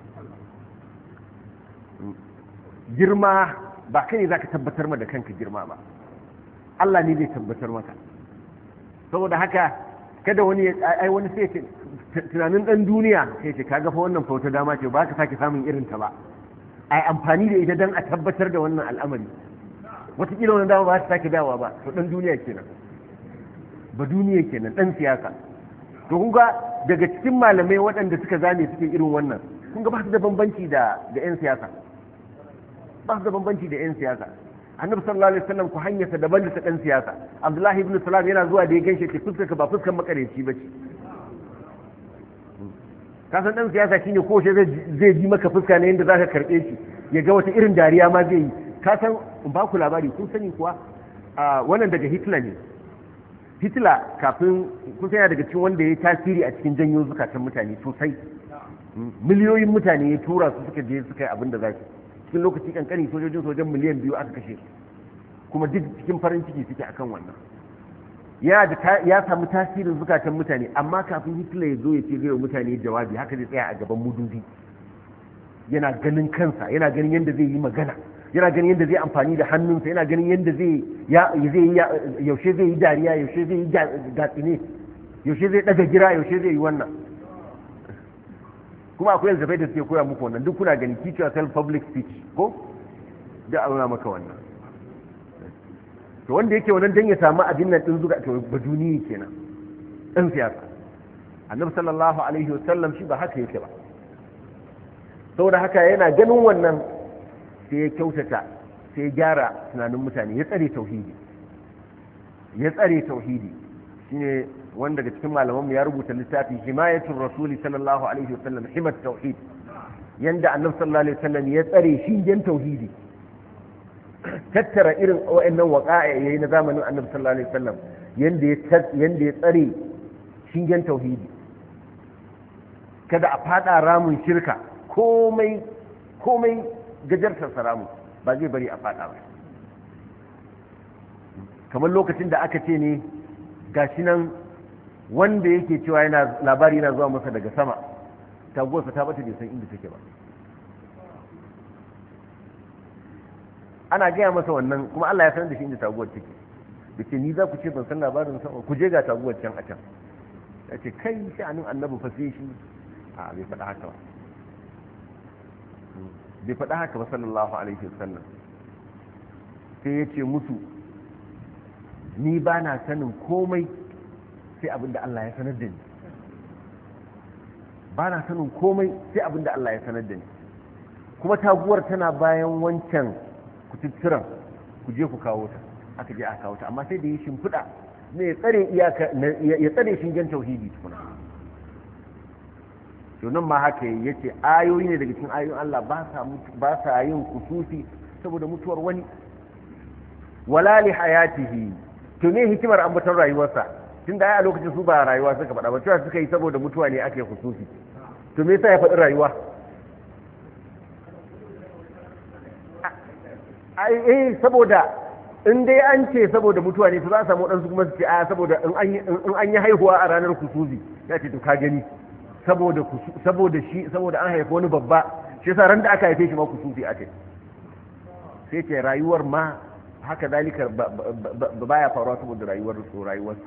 Girma ba kai ne zaka tabbatar ma da kanka girma ba, Allah ne zai tabbatar maka. Saboda haka kada wani ai wani sai ce tunanin dan duniya sai ce kaga fa wannan fa wata dama ce ba ka sake samun irin ta ba, ai amfani da ita dan a tabbatar da wannan al'amari. Wataƙila wannan dama ba ta sake dawowa ba, to dan duniya kenan, ba duniya kenan, dan siyasa. To kun ga daga cikin malamai waɗanda suka zame suke irin wannan, kun ga ba su da bambanci da da 'yan siyasa, ba su da bambanci da 'yan siyasa. Annabi sallallahu alaihi wasallam ku hanyarsa daban da ta ɗan siyasa. Abdullahi ibn Salam yana zuwa da ya ganshi ce fuskar ba fuskar makareci ba ce. Ka san ɗan siyasa shine ko shi zai ji maka fuska ne yadda zaka karɓe shi, ya ga wata irin dariya ma zai yi. Ka san in ba ku labari, kun sani kuwa wannan daga Hitler ne. Hitler kafin kusa yana daga cikin wanda ya tasiri a cikin janyo zukatan mutane sosai. Miliyoyin mutane ya tura su suka je suka yi abin da za su. Cikin lokaci kankani sojojin sojan miliyan biyu aka kashe su, kuma duk cikin farin ciki suke akan wannan. Ya samu tasirin zukatan mutane, amma kafin Hitler ya zo ya ce zai mutane jawabi haka zai tsaya a gaban mudubi. Yana ganin kansa, yana ganin yadda zai yi magana, yana ganin yadda zai amfani da hannunsa, yana ganin yadda zai yaushe zai yi dariya, yaushe zai yi gatsine, yaushe zai daga gira, yaushe zai yi wannan. Kuma akwai yanzu da suke koya muku wannan, duk kuna gani teach yourself public speech ko da auna maka wannan. To wanda yake wannan dan ya samu abin nan din zuga to ba duniya kenan, dan siyasa. Annabi sallallahu alaihi wasallam shi ba haka yake ba. Saboda haka yana ganin wannan sai ya kyautata, sai ya gyara tunanin mutane, ya tsare tauhidi, ya tsare tauhidi. Shine wanda daga cikin malamanmu ya rubuta littafi himayatul rasuli sallallahu alaihi wasallam, himat tauhid, yanda annabi sallallahu alaihi wasallam ya tsare shingen tauhidi. Tattara irin wa'annan waqa'a yayi na zamanin annabi sallallahu alaihi wasallam, yanda ya yanda ya tsare shingen tauhidi. Kada a fada ramin shirka, komai komai gajartar saramu ba zai bari a fada ba. Kamar lokacin da aka ce ne gashi nan wanda yake cewa yana labari yana zuwa masa daga sama, taguwarsa ta bata bai san inda take ba. Ana gaya masa wannan kuma Allah ya sanar da shi inda taguwar take. Da ce ni za ku ce ban san labarin sama, ku je ga taguwar can a can. Ya ce kai sha'anin annabi fa sai shi a bai faɗa haka ba. Bai faɗa haka ba sallallahu alaihi wasallam. Sai ya ce musu ni ba na sanin komai sai abinda Allah ya sanar da ni, ba na sanin komai sai abinda Allah ya sanar da ni. Kuma taguwar tana bayan wancan kututturan, ku je ku kawo ta. Aka je aka kawo ta, amma sai da yi shimfiɗa ne ya tsare iyaka, ya tsare shingen tauhidi tukuna. To nan ma haka yace ayoyi ne daga cikin ayoyin Allah ba sa ba sa yin kusufi saboda mutuwar wani, wala li hayatihi. To ne hikimar ambaton rayuwarsa, tun da a lokacin su ba rayuwa suka faɗa ba, cewa suka yi saboda mutuwa ne ake hususi. To me yasa ya faɗi rayuwa? ai eh saboda in dai an ce saboda mutuwa ne to za a samu waɗansu kuma su ce a saboda in an yi haihuwa a ranar hususi, ya ce to ka gani saboda saboda shi saboda an haifi wani babba, shi yasa ran da aka haife shi ma hususi ake. Sai ce rayuwar ma haka zalikar baya faruwa saboda rayuwar rayuwarsa.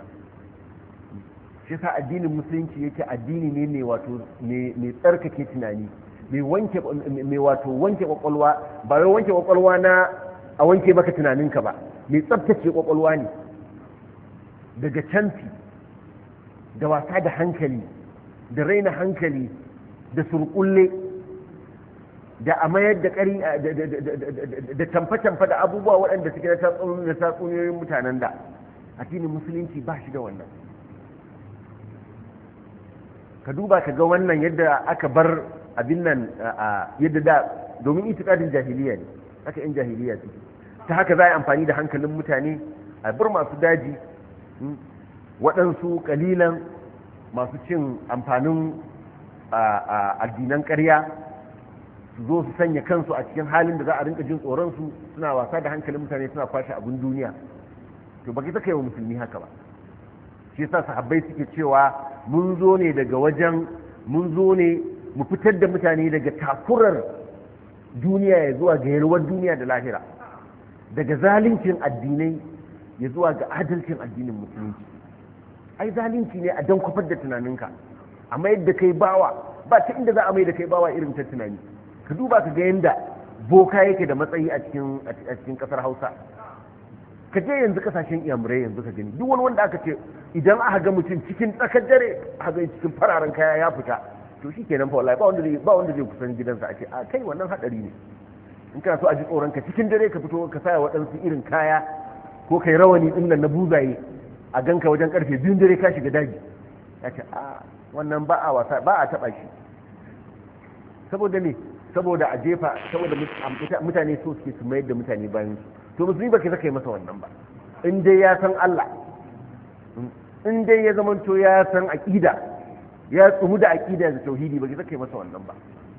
Shi sa addinin musulunci yake addini ne ne wato mai tsarkake tunani, mai wanke mai wato wanke kwakwalwa ba wai wanke kwakwalwa na a wanke maka tunaninka ba mai tsabtace kwakwalwa ne daga canfi da wasa da hankali da raina hankali da surkulle da a mayar da ƙari da tamfa-tamfa da abubuwa waɗanda suke da tatsuniyoyin mutanen da addinin musulunci ba shi da wannan. Ka duba ka ga wannan yadda aka bar abin nan yadda da domin itikadin jahiliya ne haka yan jahiliya ce ta haka za a yi amfani da hankalin mutane a bar masu daji waɗansu ƙalilan masu cin amfanin addinan ƙarya su zo su sanya kansu a cikin halin da za a rinka jin tsoronsu suna wasa da hankalin mutane suna kwashe abin duniya to baki ta kai wa musulmi haka ba shi yasa sahabbai suke cewa mun zo ne daga wajen mun zo ne mu fitar da mutane daga takurar duniya ya zuwa ga yalwar duniya da lahira daga zalincin addinai ya zuwa ga adalcin addinin musulunci. Ai zalunci ne a dan kwafar da tunaninka amma yadda kai bawa ba ta inda za a mai da kai bawa irin ta tunani. Ka duba ka ga yanda boka yake da matsayi a cikin a cikin kasar Hausa. Ka je yanzu kasashen iyamurai yanzu ka gani duk wani wanda aka ce idan aka ga mutum cikin tsakar dare aka ga cikin fararen kaya ya fita to shikenan fa wallahi ba wanda zai ba wanda zai kusan gidansa a ce a kai wannan hadari ne. In kana so a ji tsoron ka cikin dare ka fito ka saya waɗansu irin kaya ko kai rawani din nan na buzaye a ganka wajen karfe biyun dare ka shiga daji ya ce a wannan ba a wasa ba a taba shi saboda ne saboda a jefa saboda mutane so suke su mayar da mutane bayan su to musulmi ba ke saka yi masa wannan ba in dai ya san Allah in dai ya zamanto ya san aqida ya tsumu da aqida da tauhidi ba ke saka yi masa wannan ba.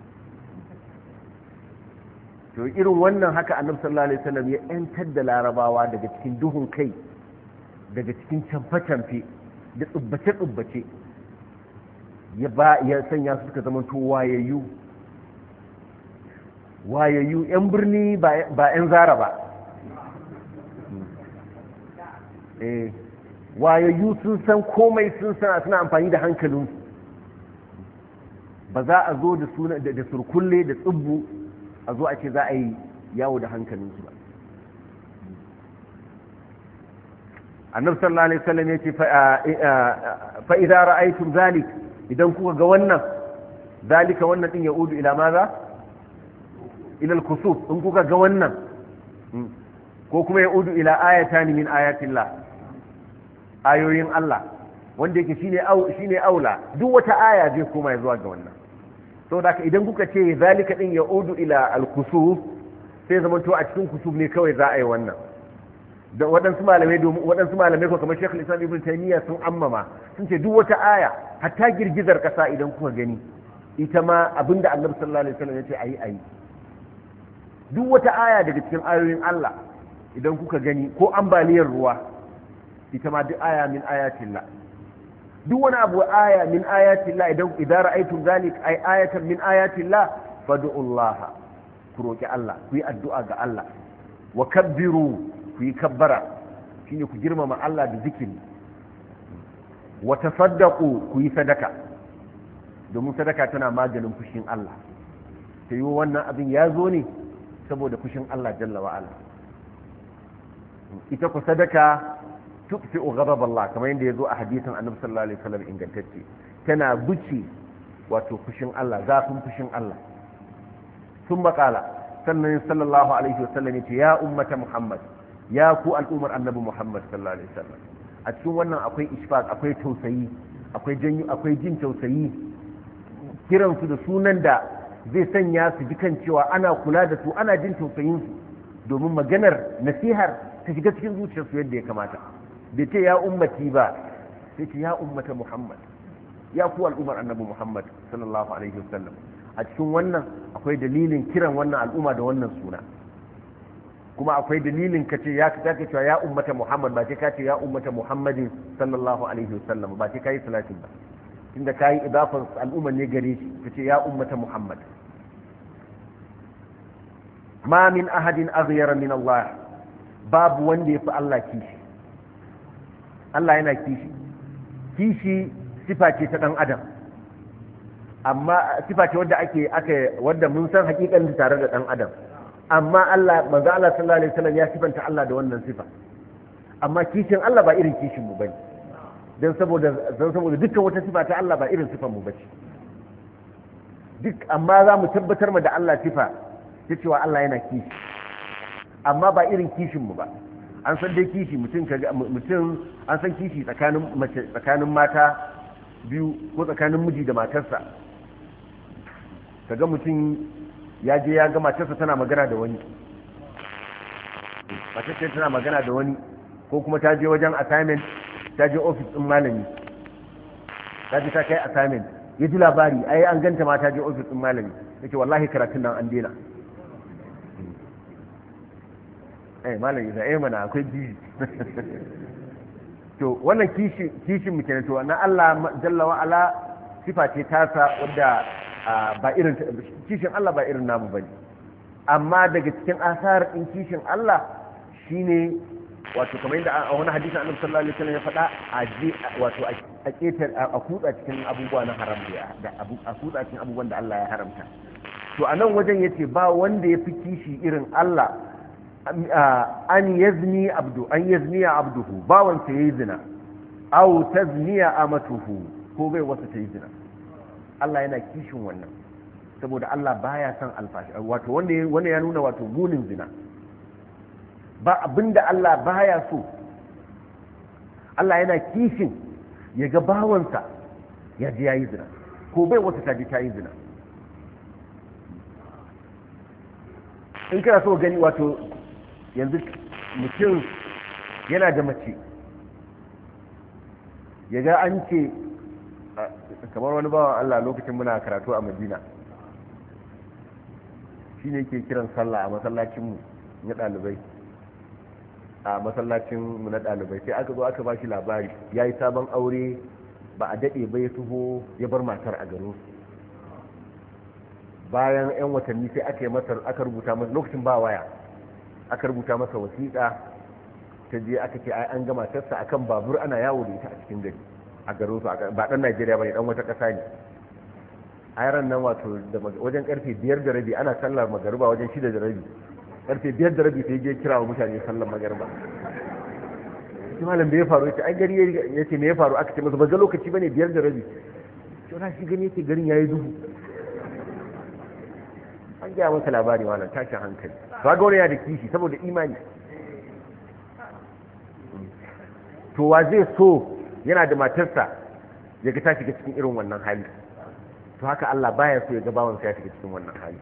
To irin wannan haka annabi sallallahu alaihi wasallam ya yantar da larabawa daga cikin duhun kai daga cikin camfe-camfe da tsubbace-tsubbace ya ba ya sanya su suka zama to wayayyu wayayyu yan birni ba yan zara ba eh wayayyu sun san komai sun san suna amfani da hankalin ba za a zo da suna da surkulle da tsubbu a zo a ce za a yi yawo da hankalinsu ba. Annabi sallallahu alaihi wasallam yace fa idza ra'aytum zalik idan kuka ga wannan zalika wannan din yaudu ila maza ila al-kusuf in kuka ga wannan ko kuma yaudu ila ayatan min ayatillah ayoyin Allah wanda yake shine au shine aula duk wata aya zai koma zuwa ga wannan saboda idan kuka ce zalika din yaudu ila al-kusuf sai zaman to a cikin kusuf ne kawai za a yi wannan da waɗansu malamai domin waɗansu malamai ko kamar Sheikhul Islam Ibn Taymiyyah sun ammama sun ce duk wata aya hatta girgizar kasa idan kuka gani ita ma abinda Annabi sallallahu alaihi wasallam ya ce ayi ayi duk wata aya daga cikin ayoyin Allah idan kuka gani ko ambaliyar ruwa ita ma duk aya min ayatillah duk wani abu aya min ayatillah idan idan ra'aytum zalik ay ayatan min ayatillah fad'ullaha ku roki Allah ku yi addu'a ga Allah wa kabbiru ku yi kabbara shine ku girmama Allah da zikiri wa tasaddaqu ku yi sadaka domin sadaka tana maganin fushin Allah sai wannan abin ya zo ne saboda fushin Allah jalla wa ala ita ku sadaka tufi'u ghadab Allah kamar yadda yazo a hadisin Annabi sallallahu alaihi wasallam ingantacce tana buci wato fushin Allah zafin fushin Allah sun makala sannan sallallahu alaihi wasallam yace ya ummata Muhammad ya ku al'ummar Annabi Muhammad sallallahu alaihi wasallam a cikin wannan akwai ishfaq akwai tausayi akwai janyu akwai jin tausayi kiran su da sunan da zai sanya su ji kan cewa ana kula da su ana jin tausayin su domin maganar nasihar ta shiga cikin zuciyarsu yadda ya kamata bai ce ya ummati ba sai ce ya ummata Muhammad ya ku al'ummar Annabi Muhammad sallallahu alaihi wasallam a cikin wannan akwai dalilin kiran wannan al'umma da wannan suna kuma akwai dalilin ka ce ya kace cewa ya ummata Muhammad ba sai ka ce ya ummata Muhammadin sallallahu alaihi wasallam ba sai kai salatin ba inda kai idafar al'umma ne gare shi kace ya ummata Muhammad ma min ahadin aghyara min Allah babu wanda yafi Allah kishi Allah yana kishi kishi sifa ce ta dan adam amma sifa ce wadda ake aka wadda mun san hakikan tare da dan adam amma Allah manzo Allah sallallahu alaihi wasallam ya sifanta Allah da wannan sifa amma kishin Allah ba irin kishin mu bane dan saboda dan saboda dukkan wata sifa ta Allah ba irin sifan mu bace duk amma za mu tabbatar ma da Allah sifa ta cewa Allah yana kishi amma ba irin kishin mu ba an san dai kishi mutum kaga mutum an san kishi tsakanin mace tsakanin mata biyu ko tsakanin miji da matarsa kaga mutum ya je ya ga matarsa tana magana da wani matarsa tana magana da wani ko kuma ta je wajen assignment ta je office din malami ta je ta kai assignment ya ji labari ai an ganta ma ta je office din malami yake wallahi karatun nan an daina eh malami da eh mana akwai jiji to wannan kishi kishin mu kenan to na Allah jalla wa ala sifa ce tasa wadda ba irin kishin Allah ba irin namu bane amma daga cikin asar din kishin Allah shine wato kamar yadda a wani hadisi Annabi sallallahu alaihi wasallam ya faɗa a wato a ketar a kutsa cikin abubuwa na haram da a kutsa cikin abubuwan da Allah ya haramta to a nan wajen yace ba wanda ya fi kishi irin Allah an yazni abdu an yazniya abduhu bawan sa yayi zina aw tazniya amatuhu ko bai wasa ta yi zina Allah yana kishin wannan saboda Allah baya son alfashi wato wanda wanda ya nuna wato gunin zina ba abinda Allah baya so Allah yana kishin ya ga bawansa ya ji yayi zina ko bai wasa ta ji ta yi zina in kana so gani wato yanzu mutum yana da mace ya ga an ce kamar wani bawan Allah lokacin muna karatu a Madina shi ne ke kiran sallah a masallacinmu na ɗalibai a masallacinmu na ɗalibai sai aka zo aka ba shi labari ya yi sabon aure ba a daɗe ba ya tuho ya bar matar a garin bayan 'yan watanni sai aka yi masa aka rubuta masa lokacin ba waya aka rubuta masa wasiƙa ta je aka ce ai an ga matarsa akan babur ana yawo da ita a cikin gari a garin su ba dan Najeriya bane dan wata ƙasa ne a ran nan wato da wajen karfe biyar da rabi ana sallar magariba wajen shida da rabi karfe biyar da rabi sai je kira wa mutane sallar magariba shi malam da ya faru yace ai gari yace me ya faru aka ce masa ba ga lokaci bane biyar da rabi to na shi gani yake garin yayi duhu an gaya masa labari wannan tashin hankali ba ga wani ya da kishi saboda imani to wa zai so yana da matarsa ya ga ta shiga cikin irin wannan hali to haka Allah baya so ya ga bawansa ya shiga cikin wannan hali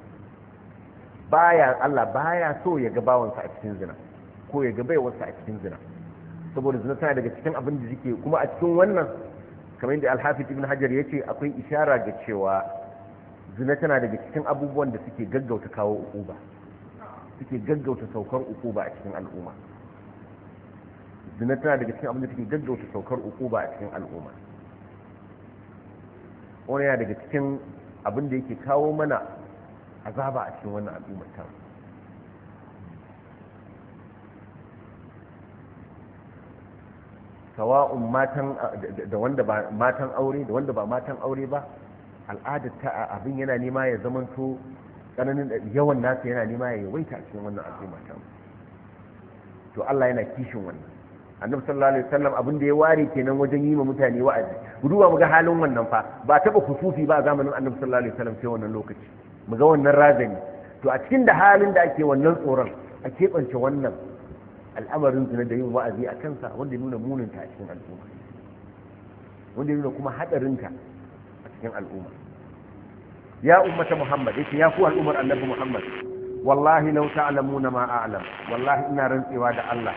baya Allah baya so ya ga bawansa a cikin zina ko ya ga baiwarsa a cikin zina saboda zina tana daga cikin abin da yake kuma a cikin wannan kamar yadda Al-Hafiz Ibn Hajar yace akwai ishara ga cewa zina tana daga cikin abubuwan da suke gaggauta kawo ukuba suke gaggauta saukar ukuba a cikin al'umma zina tana daga cikin abin da suke gaggauta saukar ukuba a cikin al'umma wani yana daga cikin abin da yake kawo mana azaba a cikin wannan al'ummar ta sawa'un matan da wanda ba matan aure da wanda ba matan aure ba al'adar ta abin yana nema ya zamanto tsananin yawan nasa yana nema ya yawaita a cikin wannan al'umma ta to Allah yana kishin wannan annabi sallallahu alaihi wasallam abin da ya ware kenan wajen yi ma mutane wa'azi ku duba mu ga halin wannan fa ba taba kusufi ba a zamanin annabi sallallahu alaihi wasallam sai wannan lokaci mu ga wannan razani to a cikin da halin da ake wannan tsoron a keɓance wannan al'amarin zina da yin wa'azi a kansa wanda ya nuna muninta a cikin al'umma wanda ya nuna kuma hadarinta a cikin al'umma ya ummata muhammad yace ya ku al'ummar annabi muhammad wallahi law ta'lamuna ma a'lam wallahi ina rantsewa da Allah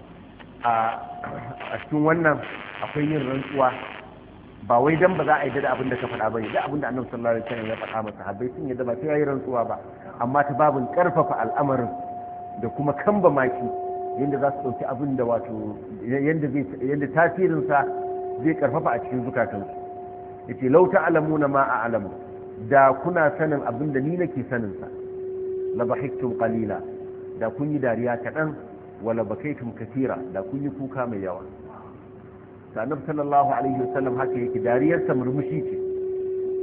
a cikin wannan akwai yin rantsuwa ba wai dan ba za a yi da abin da ka faɗa bane da abin da annabi sallallahu alaihi wasallam ya faɗa masa habbai sun yadda ba sai yayi rantsuwa ba amma ta babin karfafa al'amarin da kuma kamba maki yanda za su dauki abin da wato yanda zai yanda tasirin sa zai karfafa a cikin zukatansu yace law ta'lamuna ma a'lamu da kuna sanin abin da ni nake sanin sa la bahiktum qalila da kun yi dariya kaɗan wala bakaitum katira da kun yi kuka mai yawa annabi sallallahu alaihi wasallam haka yake dariyarsa murmushi ce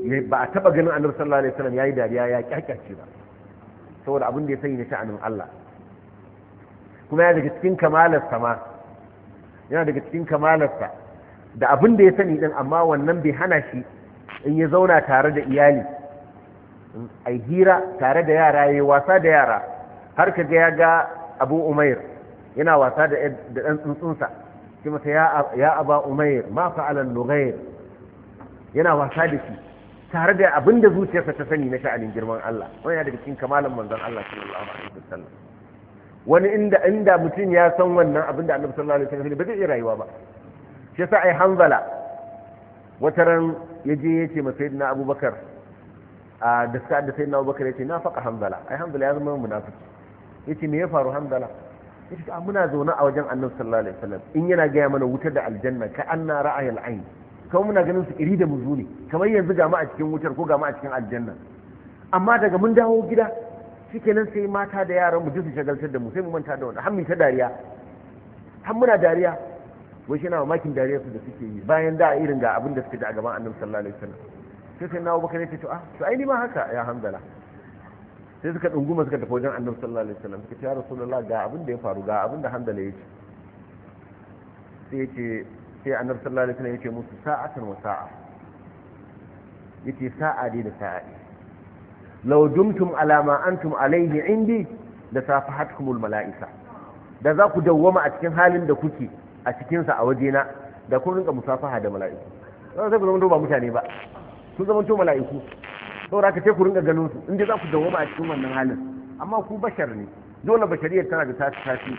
ba a taba ganin annabi sallallahu alaihi wasallam yayi dariya ya kyakyace ba saboda abin da ya sani na sha'anin Allah kuma yana daga cikin kamalarsa ma yana daga cikin kamalarsa da abin da ya sani din amma wannan bai hana shi in ya zauna tare da iyali ai hira tare da yara yayi wasa da yara har ka ga ya ga Abu Umair yana wasa da dan tsuntsunsa kuma sai ya ya Aba Umair ma fa'ala an-nughair yana wasa da shi tare da abin da zuciyarsa ta sani na sha'anin girman Allah wani daga cikin kamalan manzon Allah sallallahu alaihi wasallam wani inda inda mutum ya san wannan abin da Annabi sallallahu alaihi wasallam ba zai iya rayuwa ba shi yasa ai Hanzala wataran yaje yace ma sayyidina Abubakar a da sa'ad da sayyidina Abubakar yace na faqa Hanzala ai Hanzala ya zama munafiki yace me ya faru Hanzala yace a muna zaune a wajen Annabi sallallahu alaihi wasallam in yana ga mana wutar da aljanna ka anna ra'ayal ayn kawai muna ganin su iri da muzu ne kamar yanzu ga mu a cikin wutar ko ga mu a cikin aljanna amma daga mun dawo gida shikenan sai mata da yaran mu su shagaltar da mu sai mu manta da wannan har mun ta dariya har muna dariya wai shi na mamakin dariya su da suke yi bayan da irin ga abin da suke da a gaban Annabi sallallahu alaihi wasallam sai sai nawo baka ne ce to ah to ai ni ma haka ya Hanzala sai suka dunguma suka tafi wajen Annabi sallallahu alaihi wasallam suka ce ya Rasulullah ga abin da ya faru ga abin da Hanzala ya ce sai ya ce sai Annabi sallallahu alaihi wasallam yake musu sa'atan wa sa'a yake sa'a dai da sa'a law dumtum ala ma antum alayhi indi la safahatkumul mala'ika da za ku dawwama a cikin halin da kuke a cikin sa a wajena da kun rinka musafaha da mala'iku sai ku zama ba mutane ba kun zama to mala'iku saboda haka sai ku rinka ganin su inda za ku dawwama a cikin wannan halin amma ku bashar ne dole bashariyar tana da tasiri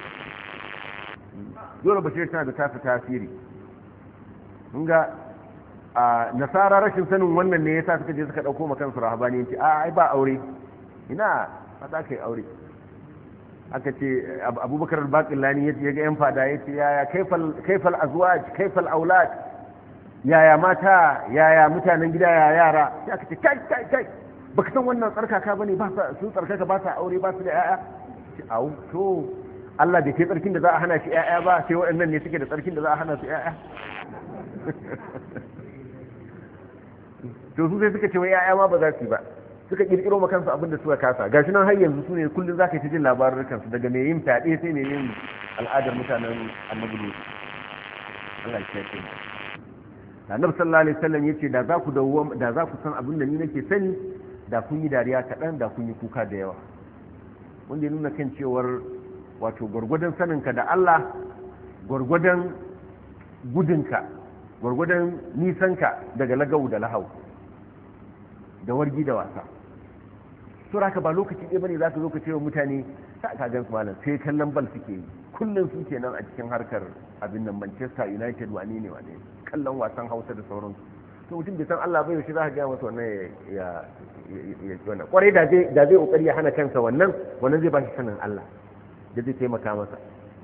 dole bashir tana da tafi tasiri mun ga a nasara rashin sanin wannan ne yasa suka je suka dauko makan su rahabaniyanci a ai ba aure ina ba za ka yi aure aka ce abubakar al-baqillani yace yaga yan fada yace yaya kaifal kaifal azwaj kaifal aulad yaya mata yaya mutanen gida yaya yara sai aka ce kai kai kai baka san wannan tsarkaka bane ba su tsarkaka ba sa aure ba su da yaya au to Allah bai kai tsarkin da za a hana shi ƴaƴa ba sai waɗannan ne suke da tsarkin da za a hana su ƴaƴa to su sai suka ce wai ƴaƴa ma ba za su yi ba suka kirkiro ma kansu abin da suka kasa gashi nan har yanzu su ne kullum za ka yi ta jin labarin kansu daga mai yin fyaɗe sai mai yin al'adar mutanen annabi ne Allah ya kiyaye mu Annabi sallallahu alaihi wasallam yace da za ku dawo da za ku san abin da ni nake sani da kun yi dariya kaɗan da kun yi kuka da yawa wanda ya nuna kan cewar wato gwargwadon saninka da Allah gwargwadon gudunka gwargwadon nisanka daga lagau da lahau da wargi da wasa to raka ba lokaci ɗaya bane za ka zo ka ce wa mutane ta ka gan su malam sai kallon bal suke yi kullum su kenan a cikin harkar abin nan Manchester United wane ne wane kallon wasan Hausa da sauransu to mutum bai san Allah bai shi za ka ga masa wannan ya ya wannan kwarai da zai da zai kokari ya hana kansa wannan wannan zai ba shi sanin Allah da zai taimaka masa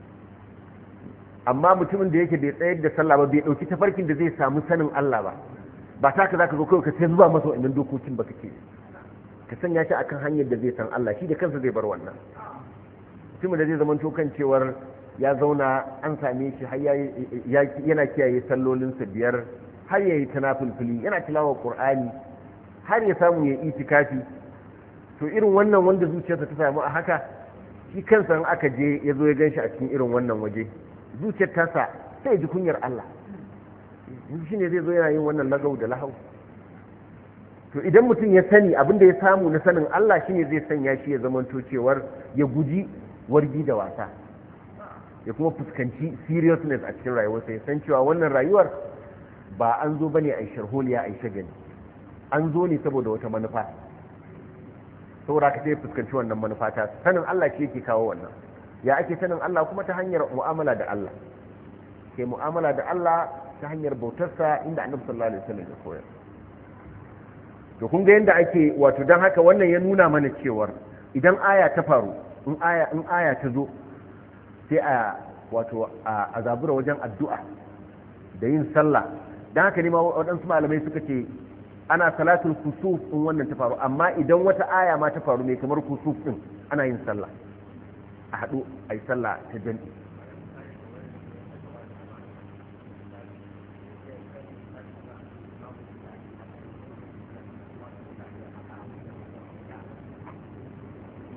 amma mutumin da yake bai tsayar da sallah ba bai dauki tafarkin da zai samu sanin Allah ba ba ta ka zaka zo kawai ka sai zuba masa wannan dokokin ba kake ka sanya shi akan hanyar da zai san Allah shi da kansa zai bar wannan mutumin da zai zama to kan cewar ya zauna an same shi har yana kiyaye sallolinsa biyar har yayi tanafulfuli yana tilawar Qur'ani har ya samu ya itikafi to irin wannan wanda zuciyarsa ta samu a haka shi kansa in aka je ya zo ya gan shi a cikin irin wannan waje zuciyar tasa sai ji kunyar Allah shi ne zai zo yana yin wannan lagau da lahau to idan mutum ya sani abinda ya samu na sanin Allah shi ne zai sanya shi ya zamanto cewar ya guji wargi da wasa ya kuma fuskanci seriousness a cikin rayuwarsa ya san cewa wannan rayuwar ba an zo bane a yi sharholiya a yi shagali an zo ne saboda wata manufa saboda ka sai fuskanci wannan manufa ta sanin Allah shi yake kawo wannan ya ake sanin Allah kuma ta hanyar mu'amala da Allah ke mu'amala da Allah ta hanyar bautarsa inda Annabi sallallahu alaihi wasallam ya koyar to kun ga yanda ake wato dan haka wannan ya nuna mana cewar idan aya ta faru in aya in aya ta zo sai a wato a zabura wajen addu'a da yin sallah dan haka ne ma waɗansu malamai suka ce ana salatul kusuf in wannan ta faru amma idan wata aya ma ta faru ne kamar kusuf din ana yin sallah a haɗu a yi sallah ta jami'i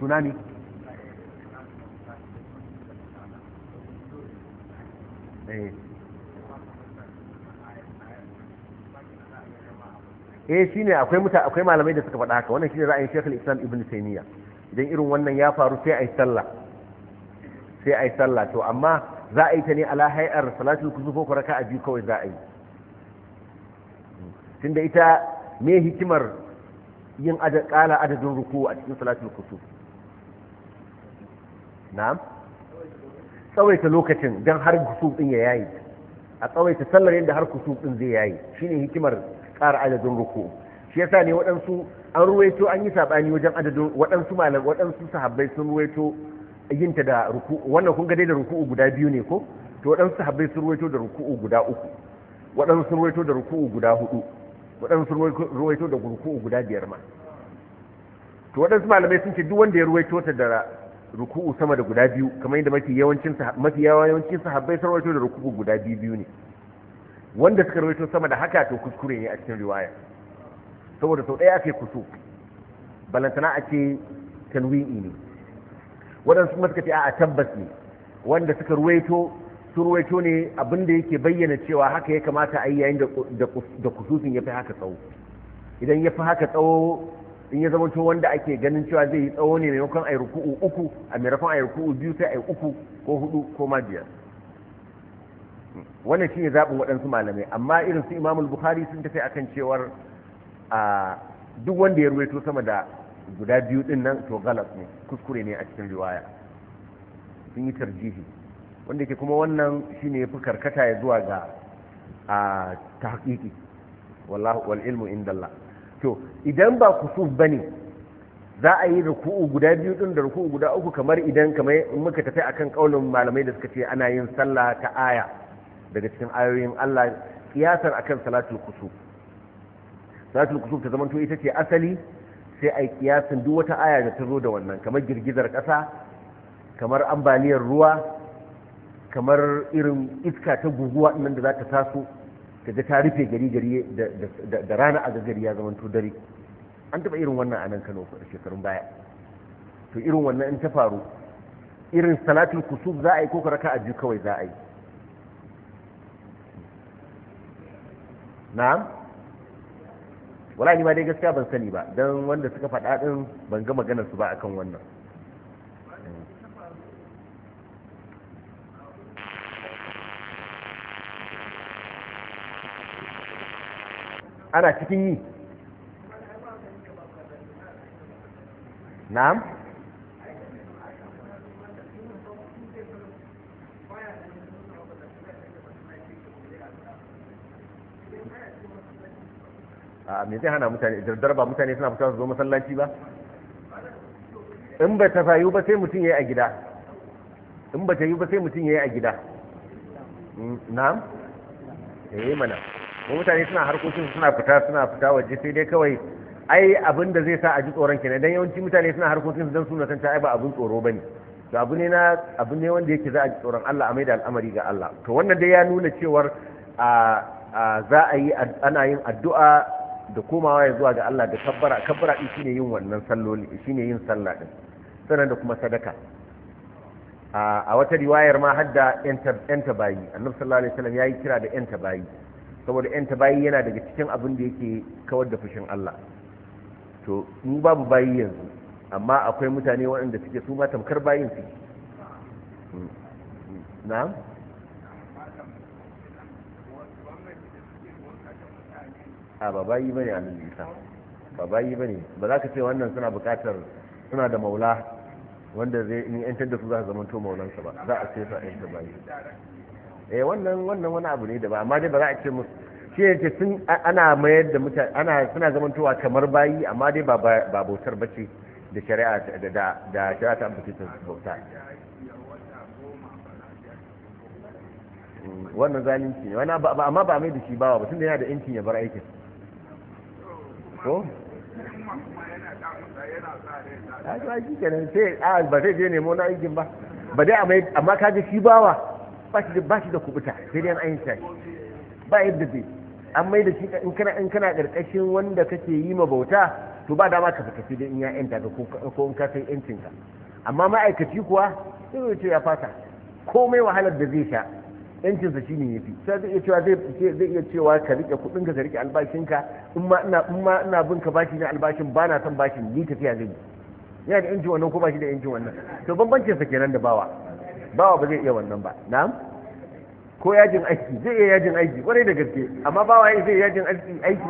suna ne eh eh shine akwai muta akwai malamai da suka faɗa haka wannan shine ra'ayin Sheikh al-Islam Ibn Taymiyyah idan irin wannan ya faru sai ai sallah sai ai sallah to amma za a yi ta ne ala hay'ar salatul kusuf ko raka'a biyu kawai za a yi tunda ita me hikimar yin kala adadin ruku a cikin salatul kusuf na'am tsawaita lokacin dan har kusuf din ya yayi a tsawaita sallar yadda har kusuf din zai yayi shine hikimar ƙara adadin ruku shi yasa ne waɗansu an ruwaito an yi saɓani wajen adadin waɗansu malam waɗansu sahabbai sun ruwaito yinta da ruku wannan kun ga dai da ruku'u guda biyu ne ko to waɗansu sahabbai sun ruwaito da ruku'u guda uku waɗansu sun ruwaito da ruku'u guda hudu waɗansu sun ruwaito da ruku'u guda biyar ma to waɗansu malamai sun ce duk wanda ya ruwaito ta da ruku'u sama da guda biyu kamar yadda mafi yawancin mafi yawancin sahabbai sun ruwaito da ruku'u guda biyu biyu ne wanda suka rawaito sama da haka to kuskure ne a cikin riwaya saboda sau ɗaya ake kusu balantana a ce tanwi'i ne waɗansu kuma suka ce a tabbas ne wanda suka ruwaito su ruwaito ne abinda yake bayyana cewa haka ya kamata a yi yayin da kususin ya fi haka tsawo idan ya fi haka tsawo in ya zama wanda ake ganin cewa zai yi tsawo ne maimakon a yi ruku'u uku a maimakon a yi ruku'u biyu sai a yi uku ko hudu ko ma biyar wannan shine zaɓin waɗansu malamai amma irin su imamul bukhari sun tafi akan cewar a duk wanda ya ruwaito sama da guda biyu din nan to galas ne kuskure ne a cikin riwaya sun yi tarjihi wanda ke kuma wannan shine ya fi karkata ya zuwa ga a tahqiqi wallahu wal ilmu indallah to idan ba kusuf bane za a yi ruku'u guda biyu din da ruku'u guda uku kamar idan kamar in muka tafi akan kaulin malamai da suka ce ana yin sallah ta aya daga cikin ayoyin Allah kiyasar akan salatul kusuf salatul kusuf ta zamanto ita ce asali sai ai kiyasin duk wata aya da ta zo da wannan kamar girgizar ƙasa kamar ambaliyar ruwa kamar irin iska ta guguwa nan da za ta taso kaga ta rufe gari gari da rana a gari ya zamanto dare an taɓa irin wannan a nan Kano a shekarun baya to irin wannan in ta faru irin salatul kusuf za a yi ko raka'a biyu kawai za a yi na'am wala ni ma dai gaskiya ban sani ba don wanda suka faɗa ɗin ban ga maganar su ba akan wannan ana cikin yi na'am a me zai hana mutane daddare ba mutane suna fita su zo masallaci ba in ba ta fayu ba sai mutum ya yi a gida in ba ta yi ba sai mutum ya yi a gida na'am eh mana ko mutane suna harkokin suna fita suna fita waje sai dai kawai ai abin da zai sa a ji tsoron kenan dan yawanci mutane suna harkokin su dan suna san ai ba abin tsoro bane to abu ne na abu ne wanda yake za a ji tsoron Allah a mai da al'amari ga Allah to wannan dai ya nuna cewar a za a yi ana yin addu'a da komawa ya zuwa ga Allah da kabbara kabbara din shine yin wannan salloli shine yin sallah din sannan da kuma sadaka a wata riwayar ma hadda yanta bayi annabi sallallahu alaihi wasallam yayi kira da yanta bayi saboda yanta bayi yana daga cikin abin da yake kawar da fushin Allah to mu babu bayi yanzu amma akwai mutane waɗanda suke su ma tamkar bayin su na'am a ba bayi bane a nan isa ba bayi bane ba za ka ce wannan suna buƙatar suna da maula wanda zai in yantar da su za su zama to maulansa ba za a ce su a yanta bayi eh wannan wannan wani abu ne da ba amma dai ba za a ce musu shi ne ce sun ana mayar da mutane ana suna zamantowa kamar bayi amma dai ba ba bautar bace da shari'a da da da shari'a ta ambace ta bauta wannan zalunci ne wani amma ba mai da shi bawa ba tunda yana da yancin ya bar aikin ko a to shi kenan sai a ba zai je nemo na aikin ba ba dai amma kaga shi bawa ba shi da ba shi da kubuta sai dai an ayyanta shi ba yadda zai an mai da shi in kana in kana karkashin wanda kake yi ma bauta to ba dama ka fita sai dai in ya yanta ka ko in ka san yancin ka. Amma ma'aikaci kuwa sai zai ce ya fasa komai wahalar da zai sha yancinsa shine yafi sai zai iya cewa zai zai iya cewa ka rike kudin ka ka rike albashin ka in ma ina in ma ina bin ka bashi na albashin ba na son bashin ni tafiya zai yi yana da yancin wannan ko ba shi da yancin wannan to bambancin sa kenan da bawa bawa ba zai iya wannan ba na'am ko yajin aiki zai iya yajin aiki kwarai da gaske amma bawa zai iya yajin aiki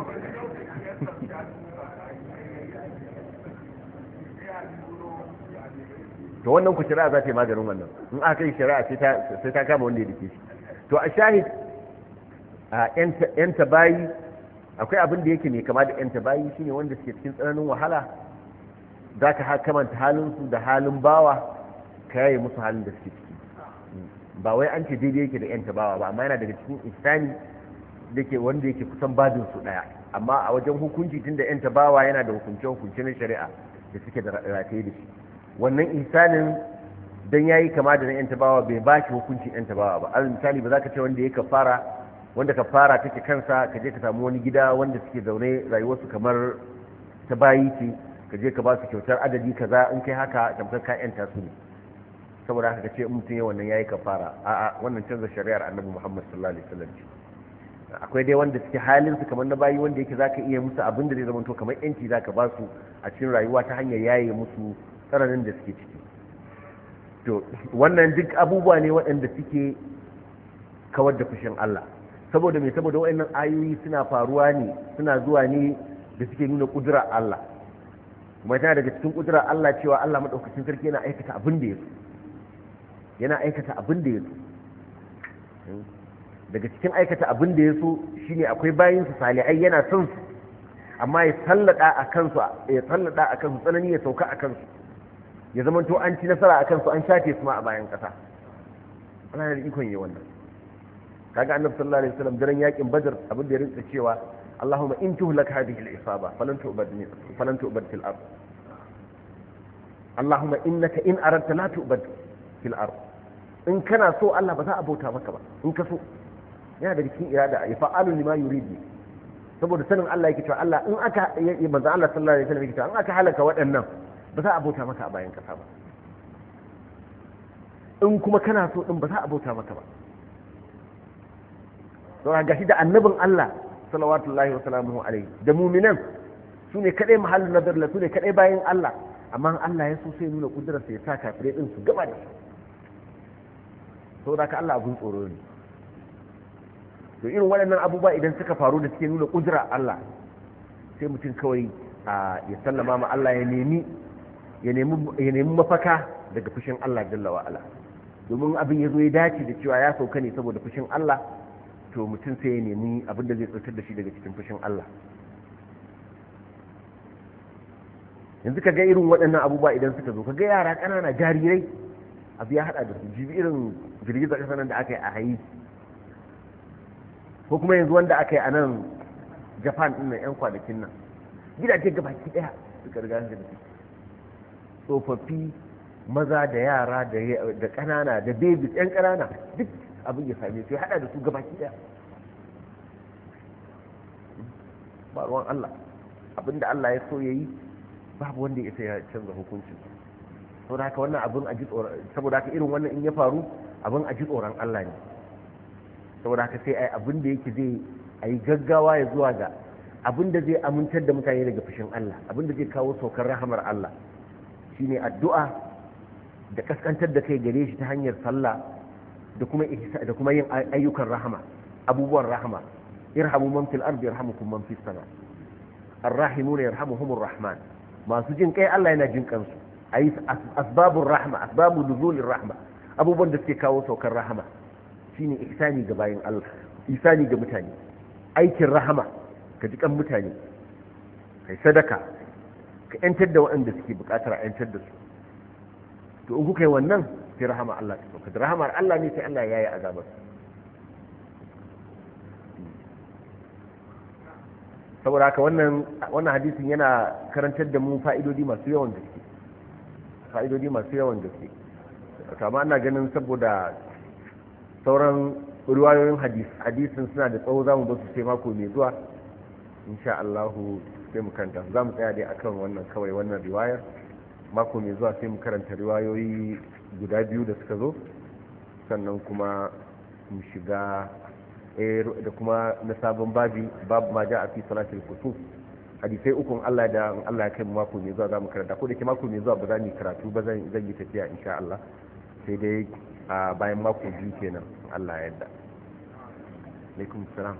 to wannan ku shari'a za ta yi maganin wannan in aka yi shari'a sai ta kama wanda ya dake shi to a shahid a yan tabayi akwai abin da yake mai kama da yan tabayi shine wanda suke cikin tsananin wahala za ka kamanta halinsu da halin bawa ka yaye musu halin da suke ciki ba wai an ce daidai yake da yan tabawa ba amma yana daga cikin ihsani da ke wanda yake kusan badin su daya amma a wajen hukunci tunda yan tabawa yana da hukunce hukunce na shari'a da suke da rataye da shi wannan ihsanin dan yayi kama da na yan tabawa bai ba shi hukuncin yan tabawa ba alal misali ba za ka ce wanda ya kafara wanda kafara take kansa ka je ka samu wani gida wanda suke zaune rayuwarsu kamar ta bayi ce ka je ka ba su kyautar adadi kaza in kai haka tamkar ka yanta su ne saboda haka ce in mutum ya wannan yayi kafara a'a wannan canza shari'ar annabi Muhammad sallallahu alaihi wasallam akwai dai wanda suke halin su kamar na bayi wanda yake zaka iya musu abin da zai zama to kamar yanci zaka ba su a cikin rayuwa ta hanyar yaye musu tsananin da suke ciki to wannan duk abubuwa ne waɗanda suke kawar da fushin Allah saboda me saboda waɗannan ayoyi suna faruwa ne suna zuwa ne da suke nuna kudura Allah kuma tana daga cikin kudura Allah cewa Allah madaukakin sarki yana aikata abin da yake yana aikata abin da yake daga cikin aikata abin da yake shine akwai bayin su salihai yana son su amma ya sallada a kansu ya sallada a kansu tsanani ya sauka a kansu ya zama to an ci nasara a kansu an shafe su ma a bayan kasa ana da ikon yi wannan kaga annabi sallallahu alaihi wasallam daren yakin badr abin da ya rinka cewa Allahumma in tuhlak hadhihi al-isaba falan tu'bad falan tu'bad fil ard Allahumma innaka in aradta la tu'bad fil ard in kana so Allah ba za a bauta maka ba in ka so yana da cikin irada ya fa'alu lima yuridi saboda sanin Allah yake cewa Allah in aka yi manzo Allah sallallahu alaihi wasallam yake cewa in aka halaka waɗannan ba za a bauta maka a bayan kasa ba in kuma kana so din ba za a bauta maka ba to ga shi da annabin Allah salawatullahi wa salamuhu alaihi da mu'minan su ne kadai mahallin nazar la su ne kadai bayan Allah amma Allah ya so sai nuna kudurarsa ya sa kafirai din su gaba da su saboda ka Allah abun tsoro ne to irin waɗannan abubuwa idan suka faru da suke nuna kudura Allah sai mutum kawai ya sallama ma Allah ya nemi ya nemi mafaka daga fushin Allah jalla wa ala domin abin ya zo ya dace da cewa ya sauka ne saboda fushin Allah to mutum sai ya nemi abin da zai tsirtar da shi daga cikin fushin Allah yanzu ka ga irin waɗannan abubuwa idan suka zo ka ga yara ƙanana jarirai abu ya haɗa da su jibi irin girgizar ƙasa nan da aka yi a hayi ko kuma yanzu wanda aka yi a nan Japan ɗin nan 'yan kwanakin nan gidaje gabaki ɗaya suka riga da su tsofaffi maza da yara da ƙanana da babies 'yan ƙanana duk abin ya same su ya hada da su gabaki daya ba ruwan Allah abinda Allah ya so yayi babu wanda ya sai ya canza hukuncin saboda haka wannan abin a ji tsoron saboda haka irin wannan in ya faru abin a ji tsoron Allah ne saboda haka sai ai abin da yake zai ayi gaggawa ya zuwa ga abin da zai amintar da mutane daga fushin Allah abin da zai kawo saukar rahamar Allah shine addu'a da kaskantar da kai gare shi ta hanyar sallah da kuma da kuma yin ayyukan rahama abubuwan rahama irhamu man fil ardi yarhamukum man fis sama arrahimuna yarhamuhumur rahman masu jin kai Allah yana jin kansu ayi asbabur rahma asbabu nuzulir rahma abubuwan da suke kawo saukar rahama shine ihsani ga bayin Allah ihsani ga mutane aikin rahama ka ji kan mutane kai sadaka ka yantar da waɗanda suke buƙatar a yantar da su to in kuka yi wannan sai rahama Allah ta sauka da rahamar Allah ne sai Allah ya yi azabar saboda haka wannan wannan hadisin yana karantar da mu fa'idodi masu yawan gaske fa'idodi masu yawan gaske kama ana ganin saboda sauran riwayoyin hadis hadisin suna da tsawo zamu ba su sai mako mai zuwa insha Allah sai mu karanta za mu tsaya dai akan wannan kawai wannan riwayar mako mai zuwa sai mu karanta riwayoyi guda biyu da suka zo sannan kuma mu shiga da kuma na sabon babi babu ma ja a fi salatul kusuf hadisai ukun Allah da Allah ya kai mako mai zuwa za mu karanta ko da ke mako mai zuwa ba za mu karatu ba zan yi tafiya insha Allah sai dai a bayan mako biyu kenan Allah ya yarda. Alaikum salam.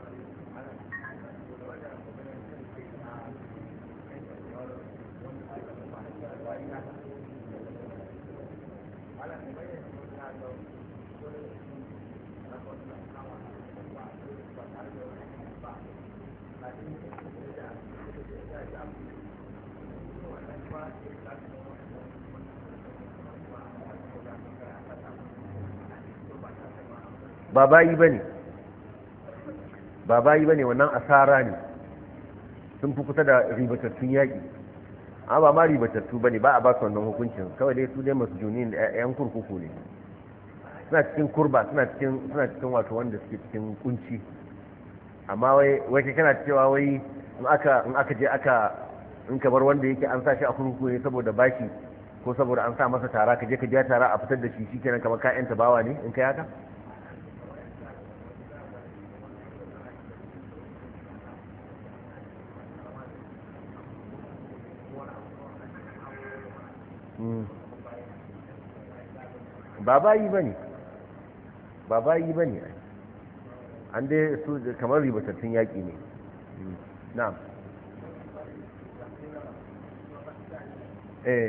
ba bayi ba ne ba bayi ba ne wannan asara ne sun fi kusa da ribatattun yaƙi amma ba ma ribatattu ba ne ba a ba su wannan hukuncin kawai dai su dai masu juni da 'yan kurkuku ne suna cikin kurba suna cikin suna cikin wato wanda suke cikin kunci amma wai wai kana cewa wai in aka in aka je aka in ka bar wanda yake an sa shi a kurkuku ne saboda bashi ko saboda an sa masa tara ka je ka ja tara a fitar da shi shikenan kamar ka yanta bawa ne in kai haka ba bayi ba ne ba bayi ba ne an dai su kamar ribatattun yaƙi ne na'am eh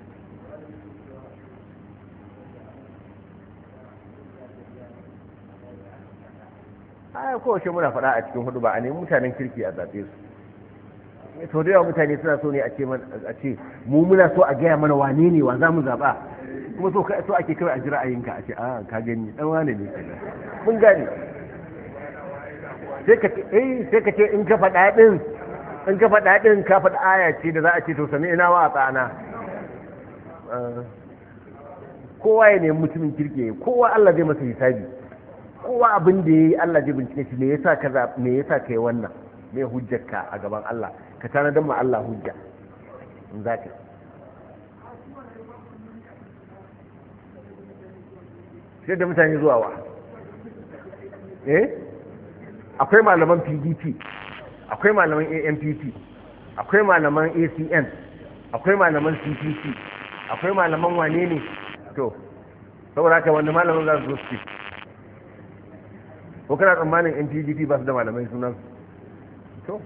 a kowace muna faɗa a cikin hudu ba a nemi mutanen kirki a zaɓe su to da yawa mutane suna so ne a ce mu muna so a gaya mana wane ne wa za mu zaɓa kuma so so ake kawai a ji ra'ayinka a ce a ka gani dan wane ne mun gane sai ka eh sai ka ce in ka faɗa din in ka faɗa din ka faɗa aya ce da za a ce to sami ina wa a tsana kowa ya nemi mutumin kirki kowa Allah zai masa hisabi kowa abin da yayi Allah zai bincike shi me yasa ka me yasa kai wannan me hujjarka a gaban Allah ka tanadar ma Allah hujja in zaka sai da mutane zuwa wa eh akwai malaman P D P akwai malaman A N P P akwai malaman A C N akwai malaman C P C akwai malaman wane ne to saboda haka wanda malaman za su zo ko kana tsammanin N P D P ba su da malamai sunan to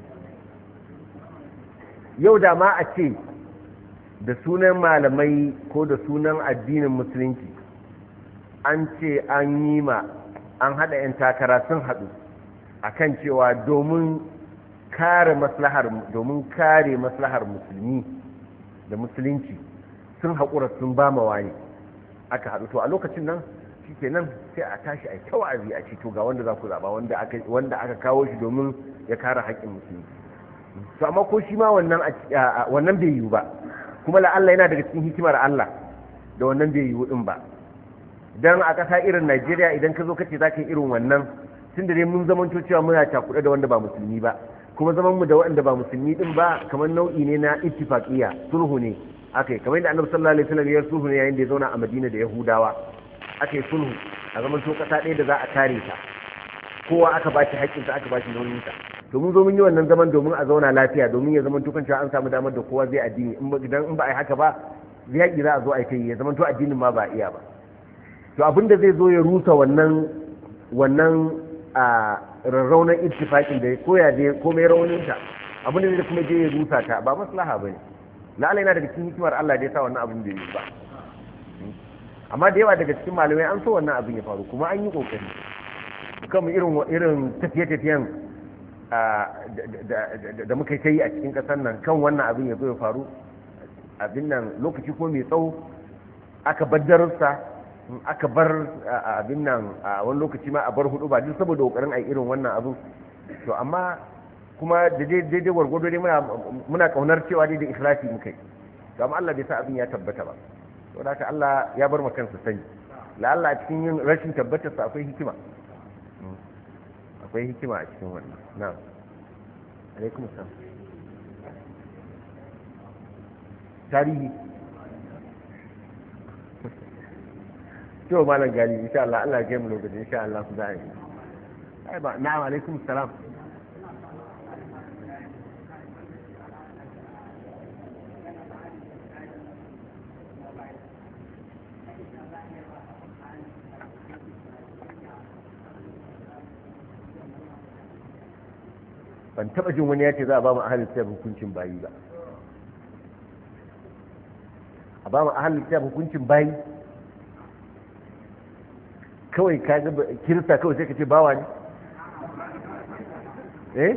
yau da ma a ce da sunan malamai ko da sunan addinin musulunci an ce an yi ma an haɗa 'yan takara sun haɗu a kan cewa domin kare maslahar domin kare maslahar musulmi da musulunci sun haƙura sun ba ma wani aka haɗu to a lokacin nan shi kenan sai a tashi a kyau a a ce to ga wanda za ku zaɓa wanda aka kawo shi domin ya kare haƙƙin musulmi to amma ko shi ma wannan wannan bai yiwu ba kuma la'alla yana daga cikin hikimar Allah da wannan bai yiwu din ba dan a ƙasa irin Najeriya idan ka zo kace za ka yi irin wannan tun da dai mun zamanto cewa muna cakuɗe da wanda ba musulmi ba kuma zaman mu da wanda ba musulmi din ba kamar nau'i ne na ittifaqiyya sulhu ne akai kamar yadda Annabi sallallahu alaihi wasallam ya sulhu ne yayin da ya zauna a Madina da Yahudawa akai sulhu a zaman to ƙasa ɗaya da za a kare ta kowa aka ba shi haƙƙinsa aka ba shi nauyinsa to mun zo mun yi wannan zaman domin a zauna lafiya domin ya zaman tukan cewa an samu damar da kowa zai addini in ba idan in ba a yi haka ba yaƙi za a zo a kai ya zaman to addinin ma ba a iya ba to abin da zai zo ya rusa wannan wannan a rarraunan ittifaqin da koya da komai rauninta abin da zai kuma je ya rusa ta ba maslaha bane la'alla yana daga cikin hikimar Allah da ya sa wannan abin da yi ba amma da yawa daga cikin malamai an so wannan abin ya faru kuma an yi kokari kan irin irin tafiye-tafiyen da muka kai a cikin kasar nan kan wannan abin ya zo ya faru abin nan lokaci ko mai tsawo aka bar darussa aka bar abin nan a wani lokaci ma a bar hudu ba duk saboda kokarin ai irin wannan abu to amma kuma da daidai gwargwado dai muna muna kaunar cewa dai da ikhlasi muka yi to amma Allah bai sa abin ya tabbata ba to da haka Allah ya bar mu kansa sani la Allah a cikin yin rashin tabbatar sa akwai hikima akwai hikima a cikin wannan na'am alaikum assalam tarihi to malam gani insha Allah Allah ya kai mu lokaci insha Allah ku za a yi ai ba na'am alaikum salam ban taba jin wani ya ce za a ba mu ahalin kitab hukuncin bayi ba a ba mu ahalin kitab hukuncin bayi kawai ka ga kirista kawai sai ka ce bawa ne eh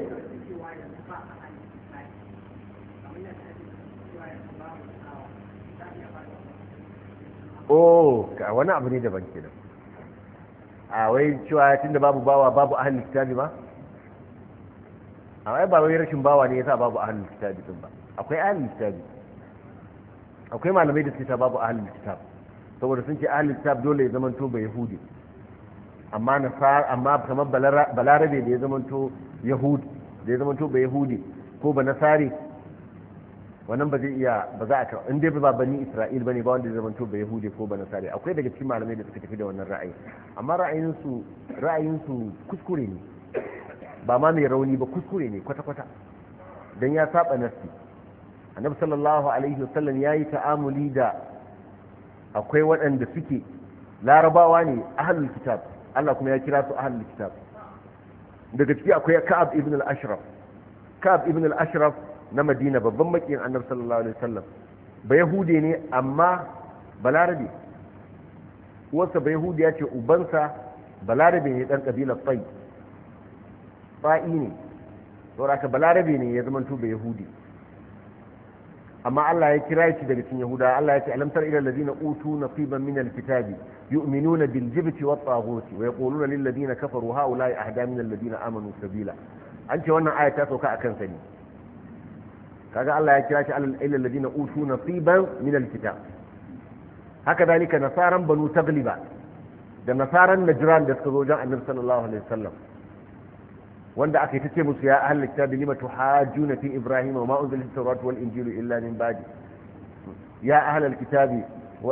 oh ka wani abu ne daban kenan a wai cewa tunda babu bawa babu ahalin kitabi ba amma ba wai rashin bawa ne yasa babu ahlul kitabi din ba akwai ahlul kitabi akwai malamai da suke ta babu ahlul kitab saboda sun ce ahlul kitab dole ya zamanto ba yahudi amma nasar amma kamar balarabe da ya zamanto yahudi da ya zamanto ba yahudi ko ba nasari wannan ba zai iya ba za a ka in dai ba bani isra'il bane ba wanda ya zamanto ba yahudi ko ba nasari akwai daga cikin malamai da suka tafi da wannan ra'ayi amma ra'ayinsu ra'ayinsu kuskure ne ba ma mai rauni ba kuskure ne kwata-kwata don ya saba nasi annabi sallallahu alaihi wasallam ya yi ta'amuli da akwai waɗanda suke larabawa ne ahlul kitab Allah kuma ya kira su ahlul kitab daga ciki akwai ka'ab ibn al-ashraf ka'ab ibn al-ashraf na madina babban makiyin annabi sallallahu alaihi wasallam ba yahude ne amma balarabe uwarsa ba yahudiya ce ubansa balarabe ne dan kabilar tsai fa'i ne saboda ka balarabe ne ya zama tuba yahudi amma Allah ya kira shi daga cikin yahuda Allah ya ce alam tara ila allazina utu nasiban min alkitabi yu'minuna bil jibti wat taghuti wa yaquluna lil ladina kafaru haula ahda min alladina amanu sabila an ce wannan aya ta sauka akan sa ne kaga Allah ya kira shi ila allazina utu nasiban min alkitab haka dalika nasaran banu tagliba da nasaran najran da suka zo jan annabi sallallahu alaihi wasallam wanda aka yi ta ce musu ya ahlul kitabi lima tuhajjuna fi ibrahima wa ma unzila at-taurat wal injilu illa min ba'di ya ahlul kitabi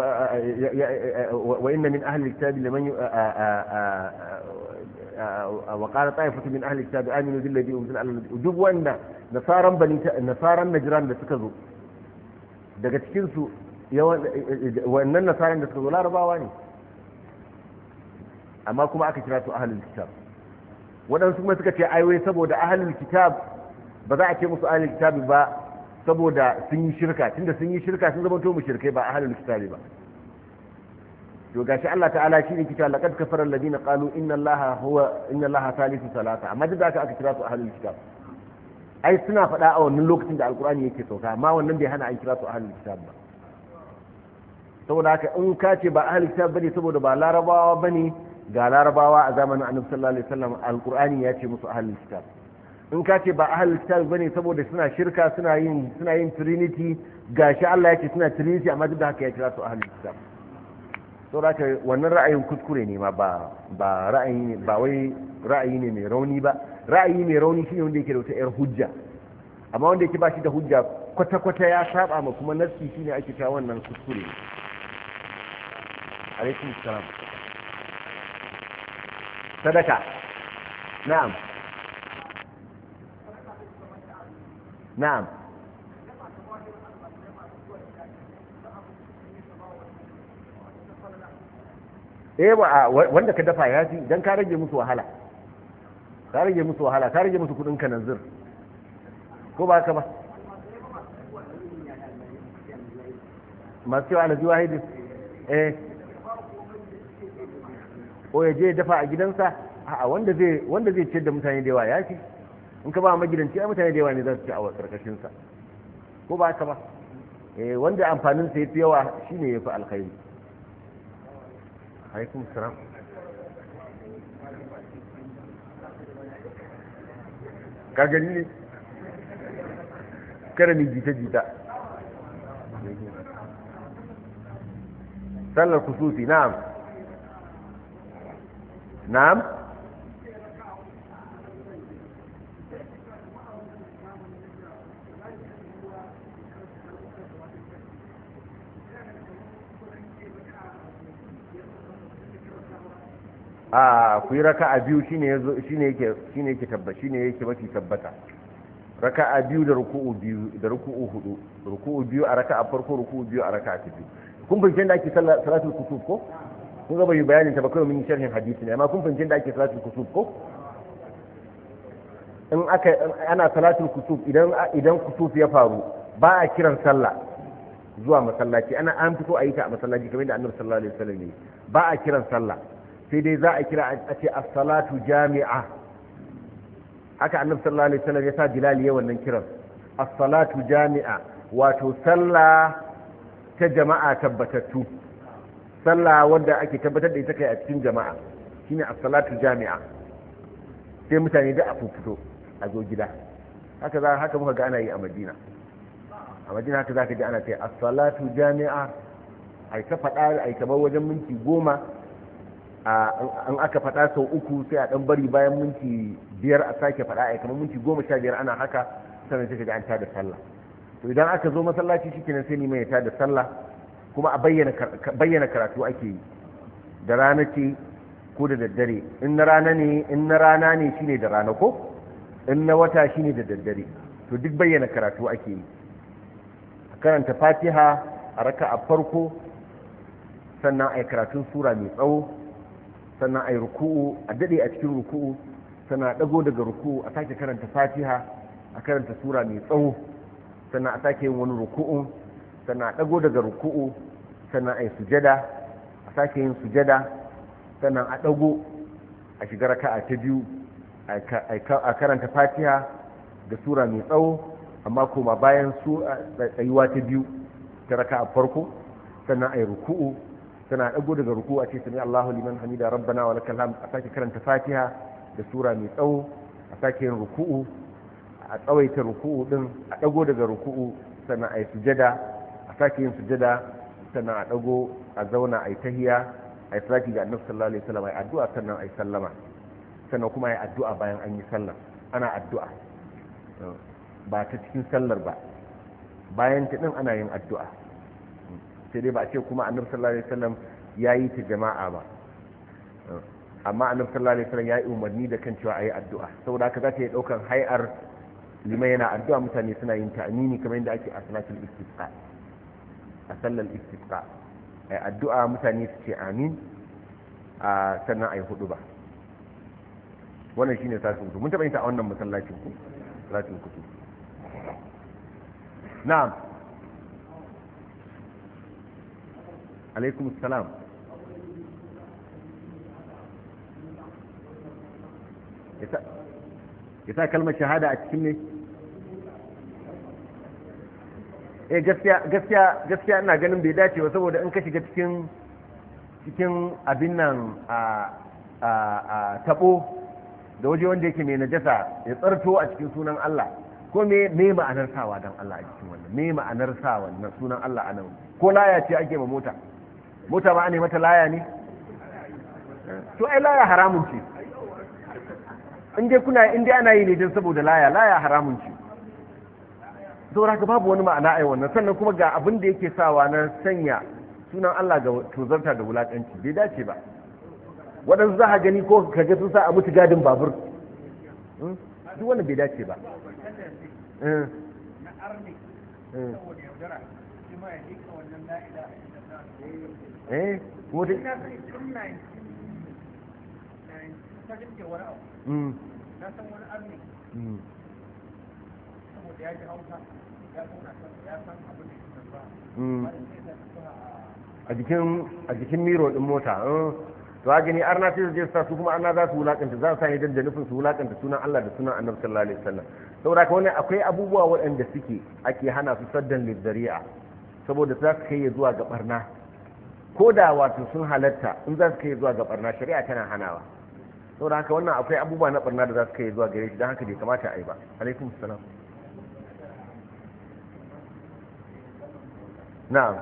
wa inna min ahlil kitabi liman wa qala ta'ifatu min ahlil kitabi aminu billadhi unzila ala duk wanda nasaran bani nasaran najran da suka zo daga cikin su wannan nasaran da suka zo larabawa ne amma kuma aka kira su ahlul kitab waɗansu kuma suka ce aiwai saboda ahlul kitab ba za a ce musu ahlul kitab ba saboda sun yi shirka tunda sun yi shirka sun zama to mushrikai ba ahlul kitab ba to gashi Allah ta'ala shi ne kita laqad kafara alladhina qalu inna allaha huwa inna allaha thalithu thalatha amma duk da aka aka kira su ahlul kitab ai suna faɗa a wannan lokacin da alqur'ani yake sauka amma wannan bai hana an kira su ahlul kitab ba saboda haka in ka ce ba ahlul kitab bane saboda ba larabawa bane ga larabawa a zamanin annabi sallallahu alaihi wasallam alqur'ani ya ce musu ahlul kitab in ka ce ba ahlul kitab bane saboda suna shirka suna yin suna yin trinity gashi Allah ya ce suna trinity amma duk da haka ya kira su ahlul kitab saboda haka wannan ra'ayin kuskure ne ma ba ba ra'ayi ne ba wai ra'ayi ne mai rauni ba ra'ayi mai rauni shine wanda yake da wata yar hujja amma wanda yake ba shi da hujja kwata kwata ya saba ma kuma nassi shine ake cewa wannan kuskure ne alaikum salam sadaka na'am na'am eh wanda ka dafa ya fi dan ka rage musu wahala ka rage musu wahala ka rage musu kudin kananzir ko ba haka ba masu yawa alaji wahidi eh ko ya je dafa a gidansa a wanda zai wanda zai ciyar da mutane da yawa ya fi in ka ba magidanci a mutane da yawa ne za su ci a karkashin sa ko ba haka ba eh wanda amfanin sa yafi yawa shine yafi alkhairi alaikum salam ka gani ne kada ni jita jita sallar kusufi na'am na'am a ku yi raka'a biyu shine yazo shine yake shine yake tabbata shine yake mafi tabbata raka'a biyu da ruku'u biyu da ruku'u hudu ruku'u biyu a raka'a farko ruku'u biyu a raka'a ta biyu kun fahimci da ake salatul kusuf ko kun ga bai bayanin ta ba kai mun yi sharhin hadisi ne amma kun fahimci da ake salatul kusuf ko in aka ana salatul kusuf idan idan kusuf ya faru ba a kiran sallah zuwa masallaci ana an fito a yi ta a masallaci kamar da annabi sallallahu alaihi wasallam ne ba a kiran sallah sai dai za a kira a ce as-salatu jami'a haka annabi sallallahu alaihi wasallam ya sa bilal ya wannan kiran as-salatu jami'a wato sallah ta jama'a tabbatattu sallah wanda ake tabbatar da ita kai a cikin jama'a shine as-salatu jami'a sai mutane da a fito a zo gida haka za haka muka ga ana yi a Madina a Madina haka zaka ji ana ce as-salatu jami'a ai ka fada ai kamar wajen minti goma an aka fada sau uku sai a dan bari bayan minti biyar a sake fada ai kamar minti goma sha biyar ana haka sannan sai ga an tada sallah to idan aka zo masallaci shikenan sai liman ya tada sallah kuma a bayyana bayyana karatu ake yi da rana ce ko da daddare in na rana ne in na rana ne shine da rana ko in na wata shine da daddare to duk bayyana karatu ake yi karanta fatiha a raka'a farko sannan ai karatun sura mai tsawo sannan ai ruku'u a dade a cikin ruku'u sannan a dago daga ruku'u a sake karanta fatiha a karanta sura mai tsawo sannan a sake yin wani ruku'u sannan a dago daga ruku'u sannan ai sujada a sake yin sujada sannan a dago a shiga raka'a ta biyu a karanta fatiha da sura mai tsawo amma kuma bayan su tsayuwa ta biyu ta raka'a farko sannan ai ruku'u sannan a dago daga ruku'u a ce sami Allahu liman hamida rabbana wa lakal hamd a sake karanta fatiha da sura mai tsawo a sake yin ruku'u a tsawaita ruku'u din a dago daga ruku'u sannan ai sujada a sake yin sujada sannan a dago a zauna ai tahiya ai salati ga annabi sallallahu alaihi wasallam ai addu'a sannan ai sallama sannan kuma ai addu'a bayan an yi sallah ana addu'a ba ta cikin sallar ba bayan ta din ana yin addu'a sai dai ba a ce kuma annabi sallallahu alaihi wasallam yayi ta jama'a ba amma annabi sallallahu alaihi wasallam yayi umarni da kan cewa ayi addu'a saboda haka za ta yi daukan hay'ar liman yana addu'a mutane suna yin ta'amini kamar yadda ake a salatul istisqa a sallar istisqa ai addu'a mutane su ce amin a sannan ai hudu ba wannan shine sasin kutu mun taba yin ta a wannan masallacin ku salatul kutu na'am alaikum assalam ya sa kalmar shahada a cikin ne eh gaskiya gaskiya gaskiya ina ganin bai dace ba saboda in ka shiga cikin cikin abin nan a a a tabo da waje wanda yake mai najasa ya tsarto a cikin sunan Allah ko me me ma'anar sawa dan Allah a cikin wannan me ma'anar sa wannan sunan Allah anan ko laya ce ake ma mota mota ba ne mata laya ne to ai laya haramun ce in dai kuna in dai ana yi ne don saboda laya laya haramun ce saboda haka babu wani ma'ana ai wannan sannan kuma ga abin da yake sawa na sanya sunan Allah ga tozarta da wulakanci bai dace ba waɗansu za a gani ko kaga sun sa a mutu gadin babur duk wannan bai dace ba eh kuma dai na san wani arni saboda ya ji hausa ya san abin da ke a jikin a jikin miro din mota to a gani arna sai su je su kuma arna za su wulakanta za su sa idan da nufin su wulakanta sunan Allah da sunan Annabi sallallahu alaihi wasallam saboda ka wani akwai abubuwa waɗanda suke ake hana su saddan lidari'a saboda za su kai zuwa ga barna ko da wato sun halatta in za su kai zuwa ga barna shari'a tana hanawa saboda haka wannan akwai abubuwa na barna da za su kai zuwa gare shi don haka bai kamata a yi ba alaikum salam na'am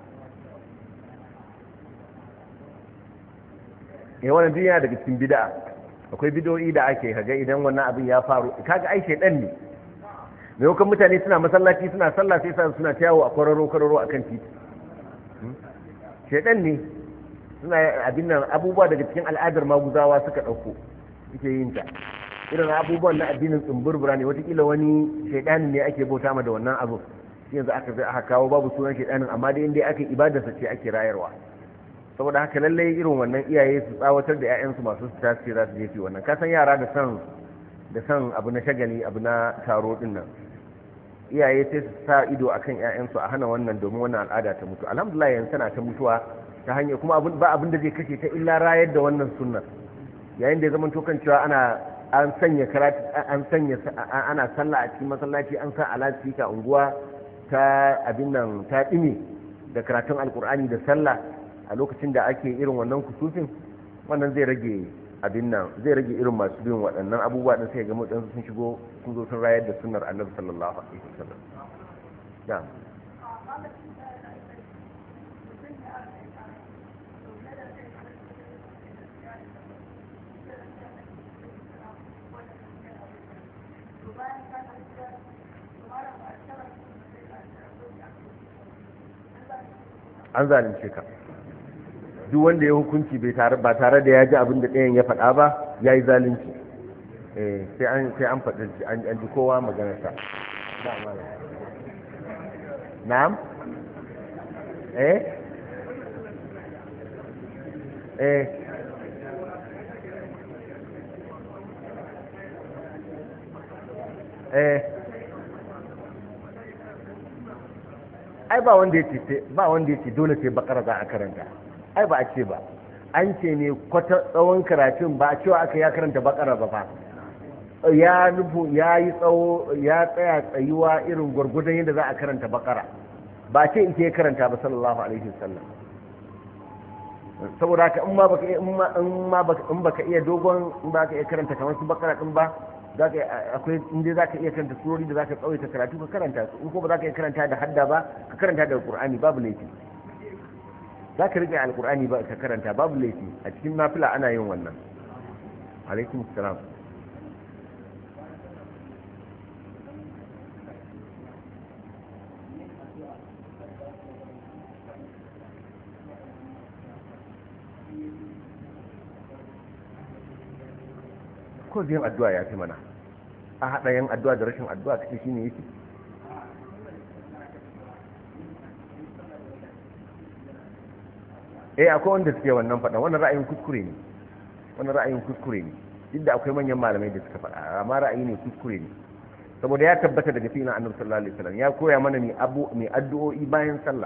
eh wannan duniya daga cikin bid'a akwai bid'o'i da ake kaga idan wannan abin ya faru kaga ai shedan ne maimakon mutane suna masallaci suna sallah sai sa suna tayawo a kwararo kwararo akan titi shedan ne suna abin nan abubuwa daga cikin al'adar maguzawa suka ɗauko suke yin ta irin abubuwan na addinin tsumburbura ne watakila wani shaidanin ne ake bauta ma da wannan abu yanzu aka zai aka kawo babu sunan shaidanin amma dai inda aka ibadarsa ce ake rayarwa saboda haka lallai irin wannan iyaye su tsawatar da 'ya'yansu masu su tashi za su je su wannan kasan yara da san da san abu na shagali abu na taro din nan iyaye sai su sa ido akan 'ya'yansu a hana wannan domin wannan al'ada ta mutu alhamdulillah yanzu tana ta mutuwa ta hanyar kuma ba abin da zai kashe ta illa rayar da wannan sunnar yayin da ya zama to kan cewa ana an sanya karatu an sanya ana sallah a cikin masallaci an sa alasika unguwa ta abin nan ta dime da karatun alkur'ani da sallah a lokacin da ake irin wannan kusufin wannan zai rage abin nan zai rage irin masu bin waɗannan abubuwa din sai ga mutan sun shigo sun zo sun rayar da sunnar annabi sallallahu alaihi wasallam na'am an zalunce ka duk wanda ya hukunci ba tare da ya ji abin da ɗayan ya faɗa ba ya yi zalunci sai an sai an faɗi an ji kowa maganarsa na'am eh eh eh ai ba wanda yake ba wanda yake dole sai bakara za a karanta ai ba a ce ba an ce ne kwata tsawon karatun ba a cewa aka ya karanta bakara ba fa ya nufu ya yi tsawo ya tsaya tsayuwa irin gwargwadon yadda za a karanta bakara ba ce in ke karanta ba sallallahu alaihi wasallam saboda haka in ma baka in ma baka in baka iya dogon in baka iya karanta kamar su bakara din ba zaka akwai inda zaka iya karanta surori da zaka tsawaita karatu ka karanta su in ko ba zaka iya karanta da hadda ba ka karanta da alqur'ani babu laifi zaka rike alqur'ani ba ka karanta babu laifi a cikin nafila ana yin wannan alaikum assalam ko zai addu'a ya fi mana a haɗa yin addu'a da rashin addu'a kake shi ne yake eh akwai wanda suke wannan faɗa wannan ra'ayin kuskure ne wannan ra'ayin kuskure ne duk da akwai manyan malamai da suka faɗa amma ra'ayi ne kuskure ne saboda ya tabbata daga fi'ilin annabi sallallahu alaihi wasallam ya koya mana mai abu mai addu'o'i bayan sallah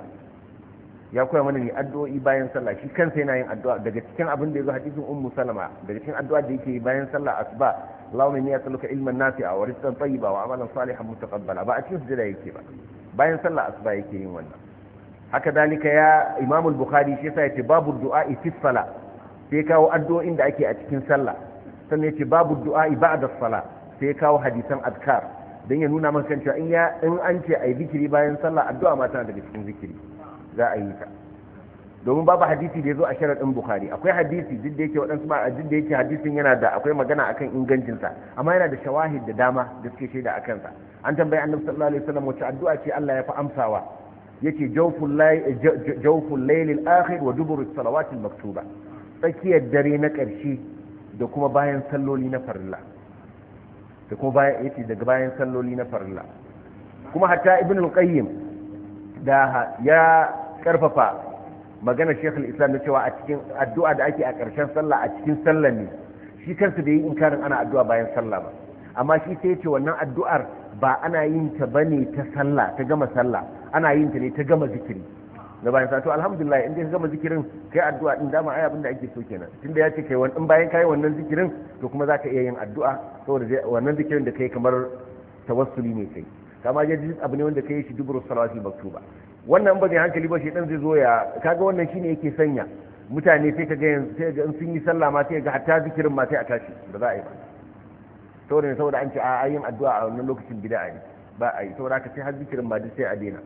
ya koya mana ne addu'o'i bayan sallah shi kansa yana yin addu'a daga cikin abin da yazo hadisin ummu salama daga cikin addu'a da yake bayan sallah asuba Allahumma inni as'aluka ilman nafi'a wa rizqan tayyiba wa amalan salihan mutaqabbala ba a cikin sujada yake ba bayan sallah asuba yake yin wannan haka dalika ya Imam al-Bukhari shi yasa yace babu du'a'i fi salah sai kawo addu'o'in da ake a cikin sallah sannan yace babu du'a'i ba'da salah sai kawo hadisan adkar dan ya nuna maka cewa in ya in an ce ai zikiri bayan sallah addu'a ma tana daga cikin zikiri za a yi ta domin babu hadisi da ya zo a sharaɗin bukhari akwai hadisi duk da yake waɗansu ba duk da yake hadisin yana da akwai magana akan ingancinsa amma yana da shawahid da dama da suke shaida a kansa an tambayi annabi sallallahu alaihi wasallam wace addu'a ce Allah ya fi amsawa yake jawful layl jawful layl al-akhir wa dubur as-salawat al-maktuba tsakiyar dare na ƙarshe da kuma bayan salloli na farilla da kuma bayan yace daga bayan salloli na farilla kuma hatta ibn al-qayyim da ya karfafa magana Sheikh al-Islam na cewa a cikin addu'a da ake a ƙarshen sallah a cikin sallah ne shi kansa bai yi inkarin ana addu'a bayan sallah ba amma shi sai ya ce wannan addu'ar ba ana yin ta bane ta sallah ta gama sallah ana yin ta ne ta gama zikiri da bayan sa to alhamdulillah in ka gama zikirin kai addu'a din dama ai abin da ake so kenan tunda ya ce kai wannan in bayan kai wannan zikirin to kuma zaka iya yin addu'a saboda wannan zikirin da kai kamar tawassuli ne kai kama je abu ne wanda kai shi duburu salawati maktuba wannan ba zai hankali ba shi dan zai zo ya kaga wannan shine yake sanya mutane sai kaga sai ga in sun yi sallah ma sai ga hatta zikirin ma sai a tashi ba za a yi ba saboda ne saboda an ce a yin addu'a a wannan lokacin bid'a ne ba a yi saboda haka sai har zikirin ma duk sai a daina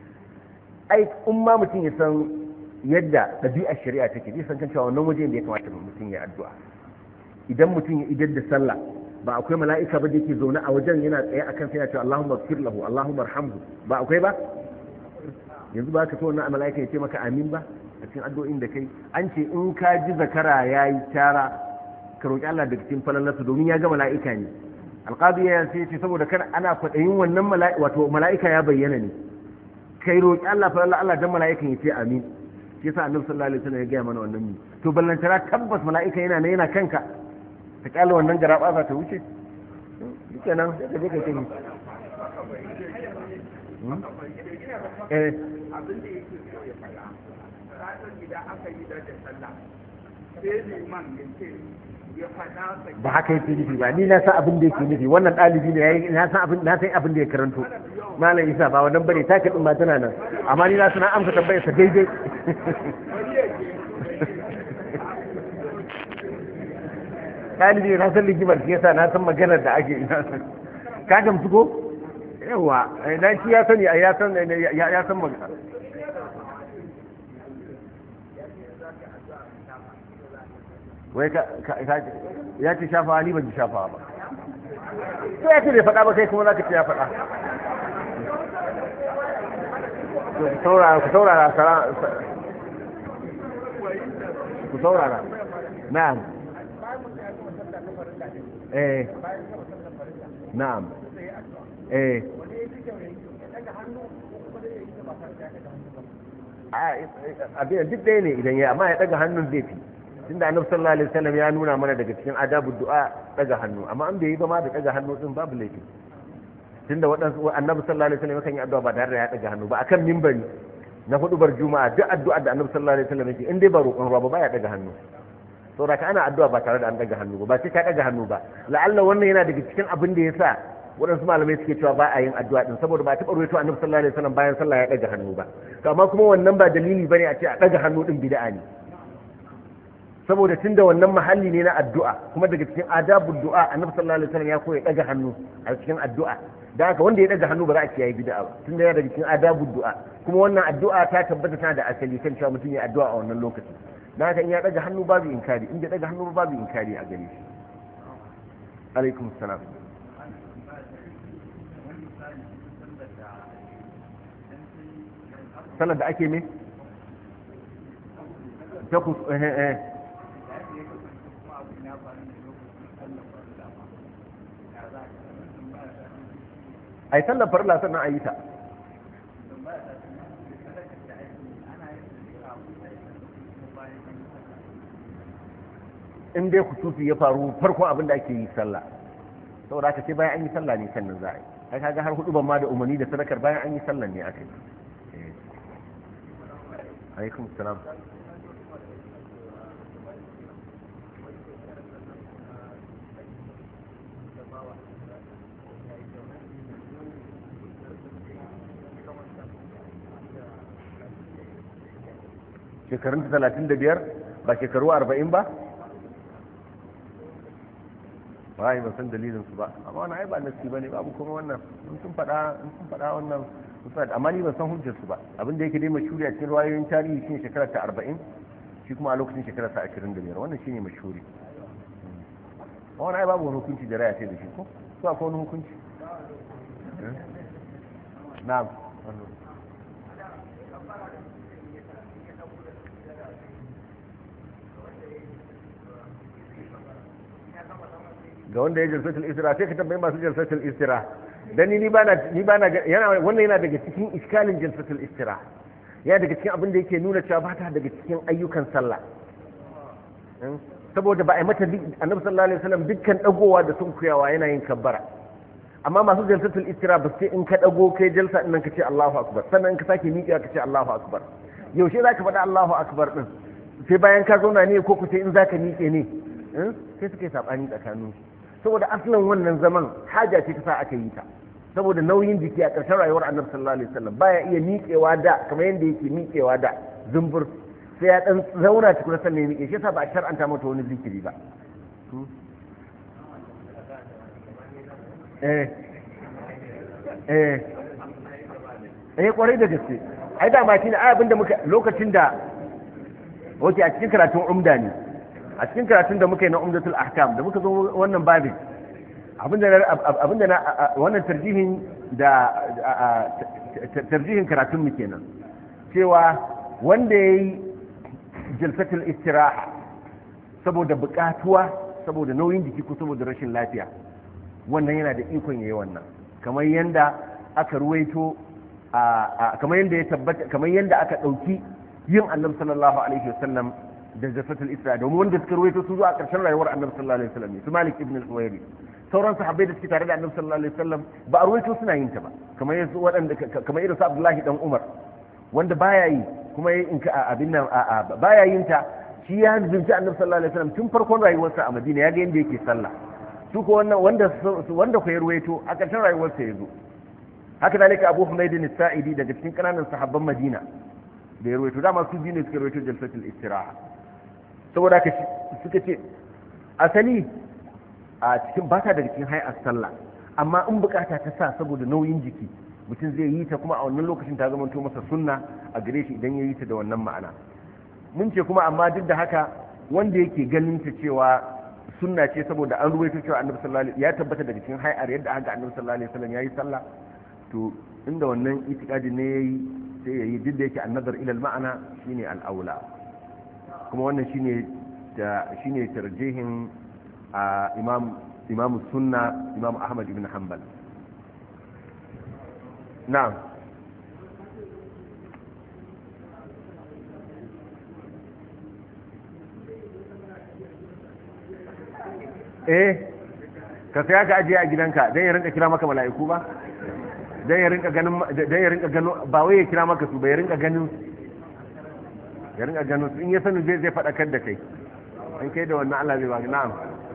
ai in ma mutum ya san yadda ɗabi'ar shari'a take zai san kan cewa wannan waje da ya kamata mutum ya addu'a idan mutum ya idar da sallah ba akwai mala'ika ba da yake zaune a wajen yana tsaye akan sai ya ce Allahumma ighfir lahu Allahumma arhamhu ba akwai ba yanzu ba ka so wannan mala'ika ya ce maka amin ba a cikin addu'o'in da kai an ce in ka ji zakara yayi tara ka roki Allah daga cikin falalarsa domin ya ga mala'ika ne alqadi ya ce saboda kar ana kwadayin wannan mala'ika wato mala'ika ya bayyana ne kai roki Allah falalar Allah dan mala'ikan ya ce amin shi yasa annabi sallallahu alaihi wasallam ya ga mana wannan ne to ballantara tabbas mala'ika yana ne yana kanka ta kalla wannan garaba za ta wuce kenan sai ka je ka kai eh abin da yake so ya fara ranar gida aka yi da sallah sai liman ya ce ya fada ba haka yake nufi ba ni na san abin da yake nufi wannan ɗalibi ne yayi na san abin na san abin da ya karanto malam Isa ba wannan bane taka din ba tana nan amma ni na san amsa tambayar sa daidai ɗalibi na san ligimar shi yasa na san maganar da ake ina san ka gamsu ko yawa na shi ya sani ya san ya san magana wai ka ya ce shafa ni ban ji shafa ba to ya ce bai faɗa ba kai kuma za ka ce ya faɗa ku saurara ku saurara ku saurara na'am eh na'am eh abin duk ɗaya ne idan ya amma ya ɗaga hannun zai fi tunda annabi sallallahu alaihi wasallam ya nuna mana daga cikin adabu du'a ɗaga hannu amma an bai yi ba ma da ɗaga hannu din babu laifi tunda waɗansu annabi sallallahu alaihi wasallam kan yi addu'a ba tare da ya ɗaga hannu ba akan mimbari na hudubar juma'a duk addu'a da annabi sallallahu alaihi wasallam yake in dai ba roƙon ruwa ba ba ya ɗaga hannu saboda ka ana addu'a ba tare da an ɗaga hannu ba ba sai ka ɗaga hannu ba la'alla wannan yana daga cikin abin da yasa waɗansu malamai suke cewa ba a yin addu'a din saboda ba a taɓa rawaito annabi sallallahu alaihi wasallam bayan sallah ya ɗaga hannu ba to amma kuma wannan ba dalili bane a ce a ɗaga hannu din bid'a ne saboda tunda wannan mahalli ne na addu'a kuma daga cikin adabud du'a annabi sallallahu alaihi wasallam ya koya ɗaga hannu a cikin addu'a dan haka wanda ya ɗaga hannu ba za a ce yayi bid'a ba tunda yana daga cikin adabud du'a kuma wannan addu'a ta tabbata tana da asali kan cewa mutum ya addu'a a wannan lokacin dan haka in ya ɗaga hannu babu inkari in ya ɗaga hannu babu inkari a gare shi alaikum salam sallar da ake ne ta ku eh eh ai sallar farilla sannan a yi ta in dai kusufi ya faru farkon abin da ake yi sallah saboda aka ce bayan an yi sallah ne sannan za a yi kai kaga har hudu ban ma da umarni da sadakar bayan an yi sallah ne aka yi alaikum salam shekarun talatin da biyar ba shekaru arba'in ba ba yi san dalilin su ba amma wani ai ba nasi ba ne babu kuma wannan sun faɗa sun faɗa wannan amma ni ban san hujjar su ba abin da yake dai mashhuri a cikin ruwayoyin tarihi shine shekarar ta arba'in shi kuma a lokacin shekarar ta ashirin da biyar wannan shine mashhuri wannan ai babu wani hukunci da raya sai da shi ko ko akwai wani hukunci na'am ga wanda ya jalsatul istira sai ka tambayi masu jalsatul istira dan ni bana ni bana yana wannan yana daga cikin iskalin jalsatul istira yana daga cikin abin da yake nuna cewa ba ta daga cikin ayyukan sallah saboda ba a yi mata annabi sallallahu alaihi wasallam dukkan dagowa da sunkuyawa yana yin kabbara amma masu jalsatul istira ba sai in ka dago kai jalsa din nan ka ce Allahu akbar sannan in ka sake miƙa ka ce Allahu akbar yaushe zaka faɗa Allahu akbar din sai bayan ka zauna ne ko ku sai in zaka miƙe ne sai suka yi sabani tsakanin saboda asalin wannan zaman haja ce ta sa aka yi ta saboda nauyin jiki a ƙarshen rayuwar annabi sallallahu alaihi wasallam baya iya miƙewa da kamar yadda yake miƙewa da zumbur sai ya dan zauna tukuna sannan ya miƙe shi yasa ba a shar'anta mata wani zikiri ba eh eh eh kwarai da gaske ai da ma shine ai abinda muka lokacin da wace a cikin karatun umda ne a cikin karatun da muka yi na umdatul ahkam da muka zo wannan babin abinda abinda na wannan tarjihin da tarjihin karatun mu kenan cewa wanda yayi jalsatul istiraha saboda bukatuwa saboda nauyin jiki ko saboda rashin lafiya wannan yana da ikon yayi wannan kamar yanda aka ruwaito kamar yanda ya tabbata kamar yanda aka dauki yin annabi sallallahu alaihi wasallam da jalsatul istiraha domin wanda suka ruwaito su zuwa karshen rayuwar annabi sallallahu alaihi wasallam su Malik ibn al-Huwairi sauran sahabbai da suke tare da annabi sallallahu alaihi wasallam ba a ruwaito suna yin ta ba kamar yanzu waɗanda kamar irin su Abdullahi dan Umar wanda baya yi kuma ya in abin nan baya yin ta shi ya zunci annabi sallallahu alaihi wasallam tun farkon rayuwarsa a Madina ya ga yanda yake sallah su ko wannan wanda wanda ko ya ruwaito a ƙarshen rayuwarsa ya zo haka dalika Abu Humayd as-Sa'idi daga cikin kananan sahabban Madina da ya ruwaito dama su biyu ne suka ruwaito jalsatul istiraha saboda haka suka ce asali a cikin bata daga cikin hay'ar sallah amma in bukata ta sa saboda nauyin jiki mutum zai yi ta kuma a wannan lokacin ta zama to masa sunna a gare shi idan ya yi ta da wannan ma'ana mun ce kuma amma duk da haka wanda yake ganin ta cewa sunna ce saboda an ruwaito cewa annabi sallallahu alaihi ya tabbata daga cikin hay'ar yadda aka annabi sallallahu alaihi wasallam yayi sallah to inda wannan itikadi ne yayi sai yayi duk da yake annazar ila al-ma'ana shine al-aula kuma wannan shine da shine tarjihin imam imam sunna imam Ahmad ibn Hanbal na'am eh ka sai ka ajiye a gidanka dan ya rinka kira maka mala'iku ba dan ya rinka ganin dan ya rinka gano ba wai ya kira maka su ba ya rinka ganin ya rinka ganin su in ya sani zai zai fadakar da kai in kai da wannan Allah zai ba na'am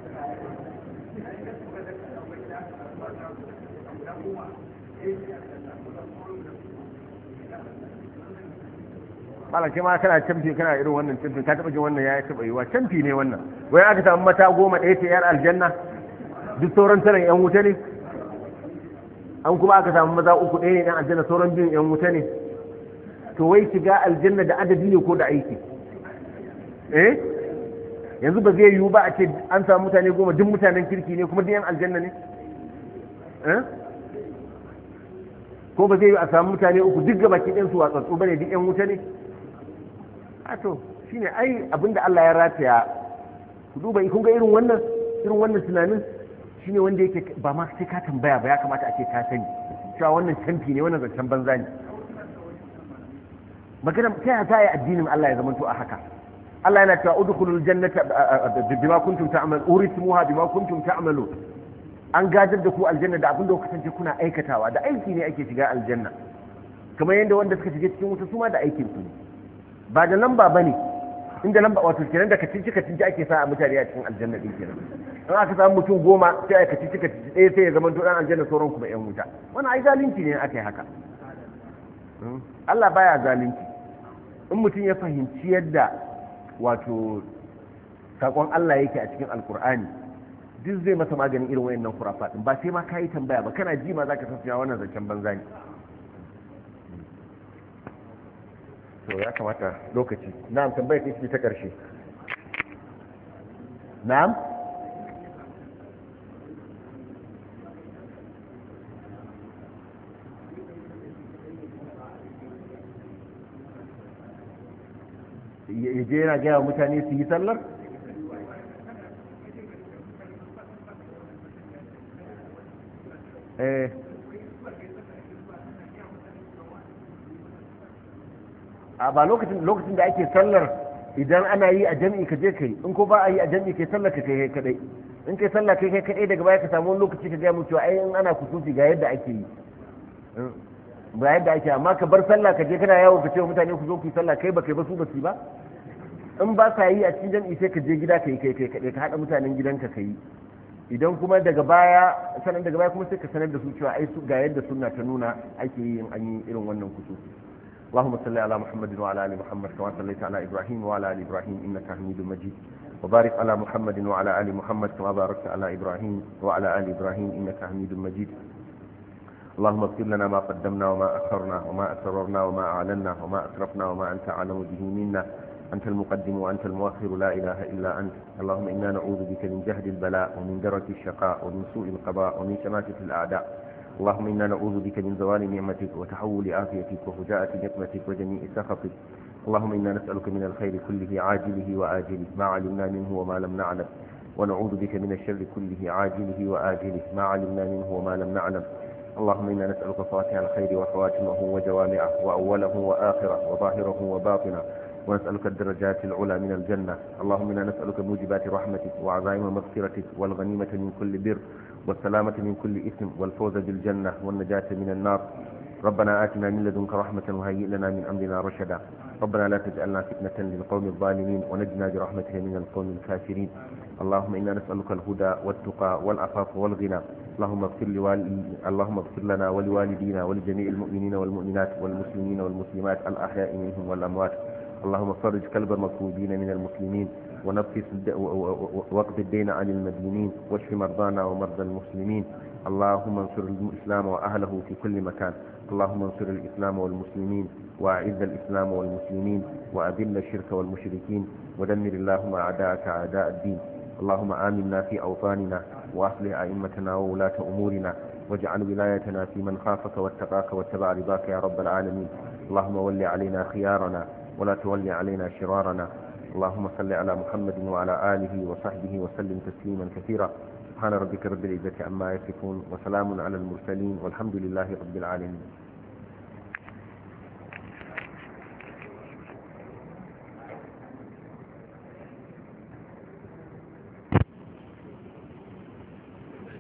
bala ke ma kana camfi kana irin wannan camfi ka taba jin wannan ya taba yiwa camfi ne wannan wai aka samu mata goma ɗaya ce yar aljanna duk sauran taran yan wuta ne an kuma aka samu maza uku ɗaya ne yan aljanna sauran biyun yan wuta ne to wai shiga aljanna da adadi ne ko da aiki eh yanzu ba zai yiwu ba a ce an samu mutane goma duk mutanen kirki ne kuma duk yan aljanna ne eh ko ba zai yi a samu mutane uku duk gaba ki ɗansu watsatsu bane duk yan wuta ne a to shine ai abinda Allah ya rataya ku duba kun ga irin wannan irin wannan tunanin shine wanda yake ba ma sai ka tambaya ba ya kamata a ce ka sani cewa wannan canfi ne wannan zancen banza ne magana ta ya ta yi addinin Allah ya zama to a haka Allah yana cewa udkhulul jannata bima kuntum ta'malun uritumuha bima kuntum ta'malun an gajar da ku aljanna da abin da kuka kasance kuna aikatawa da aiki ne ake shiga aljanna kamar yadda wanda suka shiga cikin wuta su ma da aikin su ba da lamba bane inda lamba wato kenan da kacinci kacinci ake sa a mutane a cikin aljanna din kenan in aka samu mutum goma sai aka kacinci kacinci ɗaya sai ya zama to dan aljanna sauran kuma yan wuta wannan ai zalunci ne aka yi haka Allah baya zalunci in mutum ya fahimci yadda wato sakon Allah yake a cikin alkur'ani duk zai masa maganin irin wayannan kurafa din ba sai ma kai tambaya ba kana ji ma zaka san cewa wannan zancen banza ne to ya kamata lokaci na'am tambaya ta ce ta karshe na'am ya je yana gaya wa mutane su yi sallar eh a ba lokacin lokacin da ake sallar idan ana yi a jami'i ka je kai in ko ba a yi a jami'i kai sallar ka kai kadai in kai sallar kai kai kadai daga baya ka samu wani lokaci ka ga mu cewa ai in ana kusufi ga yadda ake yi ba yadda ake amma ka bar sallah ka je kana yawo ka ce mutane ku zo ku yi sallah kai ba kai ba su ba su ba in ba ka yi a cikin jami'i sai ka je gida kai kai kai kadai ka hada mutanen gidanka ka yi idan kuma daga baya sanan daga baya kuma sai ka sanar da su cewa ai su ga yadda sunna ta nuna ake yi in an yi irin wannan kusufi اللهم صل على محمد وعلى ال محمد كما صليت على ابراهيم وعلى ال ابراهيم انك حميد مجيد وبارك على محمد وعلى ال محمد كما باركت على ابراهيم وعلى ال ابراهيم انك حميد مجيد اللهم اغفر لنا ما قدمنا وما اخرنا وما اسررنا وما اعلنا وما اسرفنا وما انت اعلم به منا انت المقدم وانت المؤخر لا اله الا انت اللهم انا نعوذ بك من جهد البلاء ومن درك الشقاء ومن سوء القضاء ومن شماتة الاعداء اللهم إنا نعوذ بك من زوال نعمتك وتحول آفيتك وفجاءة نقمتك وجميع سخطك اللهم إنا نسألك من الخير كله عاجله وآجله ما علمنا منه وما لم نعلم، ونعوذ بك من الشر كله عاجله وآجله ما علمنا منه وما لم نعلم. اللهم إنا نسألك فواتح الخير وخواتمه وجوامعه وأوله وآخره وظاهره وباطنه، ونسألك الدرجات العلى من الجنة. اللهم إنا نسألك موجبات رحمتك وعزائم مغفرتك والغنيمة من كل بر والسلامة من كل إثم والفوز بالجنة والنجاة من النار. ربنا آتنا من لدنك رحمة وهيئ لنا من أمرنا رشدا. ربنا لا تجعلنا فتنة للقوم الظالمين ونجنا برحمتك من القوم الكافرين. اللهم إنا نسألك الهدى والتقى والعفاف والغنى. اللهم اغفر لوالي اللهم اغفر لنا ولوالدينا ولجميع المؤمنين والمؤمنات والمسلمين والمسلمات الأحياء منهم والأموات. اللهم فرج كلب المكروبين من المسلمين، ونفس واقض الدين عن المدينين، واشف مرضانا ومرضى المسلمين. اللهم انصر الإسلام وأهله في كل مكان. اللهم انصر الإسلام والمسلمين، وأعز الإسلام والمسلمين، وأذل الشرك والمشركين، ودمر اللهم أعداءك أعداء الدين. اللهم آمنا في أوطاننا، وأصلح أئمتنا وولاة أمورنا، واجعل ولايتنا في من خافك واتقاك واتبع رضاك يا رب العالمين. اللهم ول علينا خيارنا ولا تولي علينا شرارنا. اللهم صل على محمد وعلى آله وصحبه وسلم تسليما كثيرا. سبحان ربك رب العزة عما يصفون، وسلام على المرسلين، والحمد لله رب العالمين.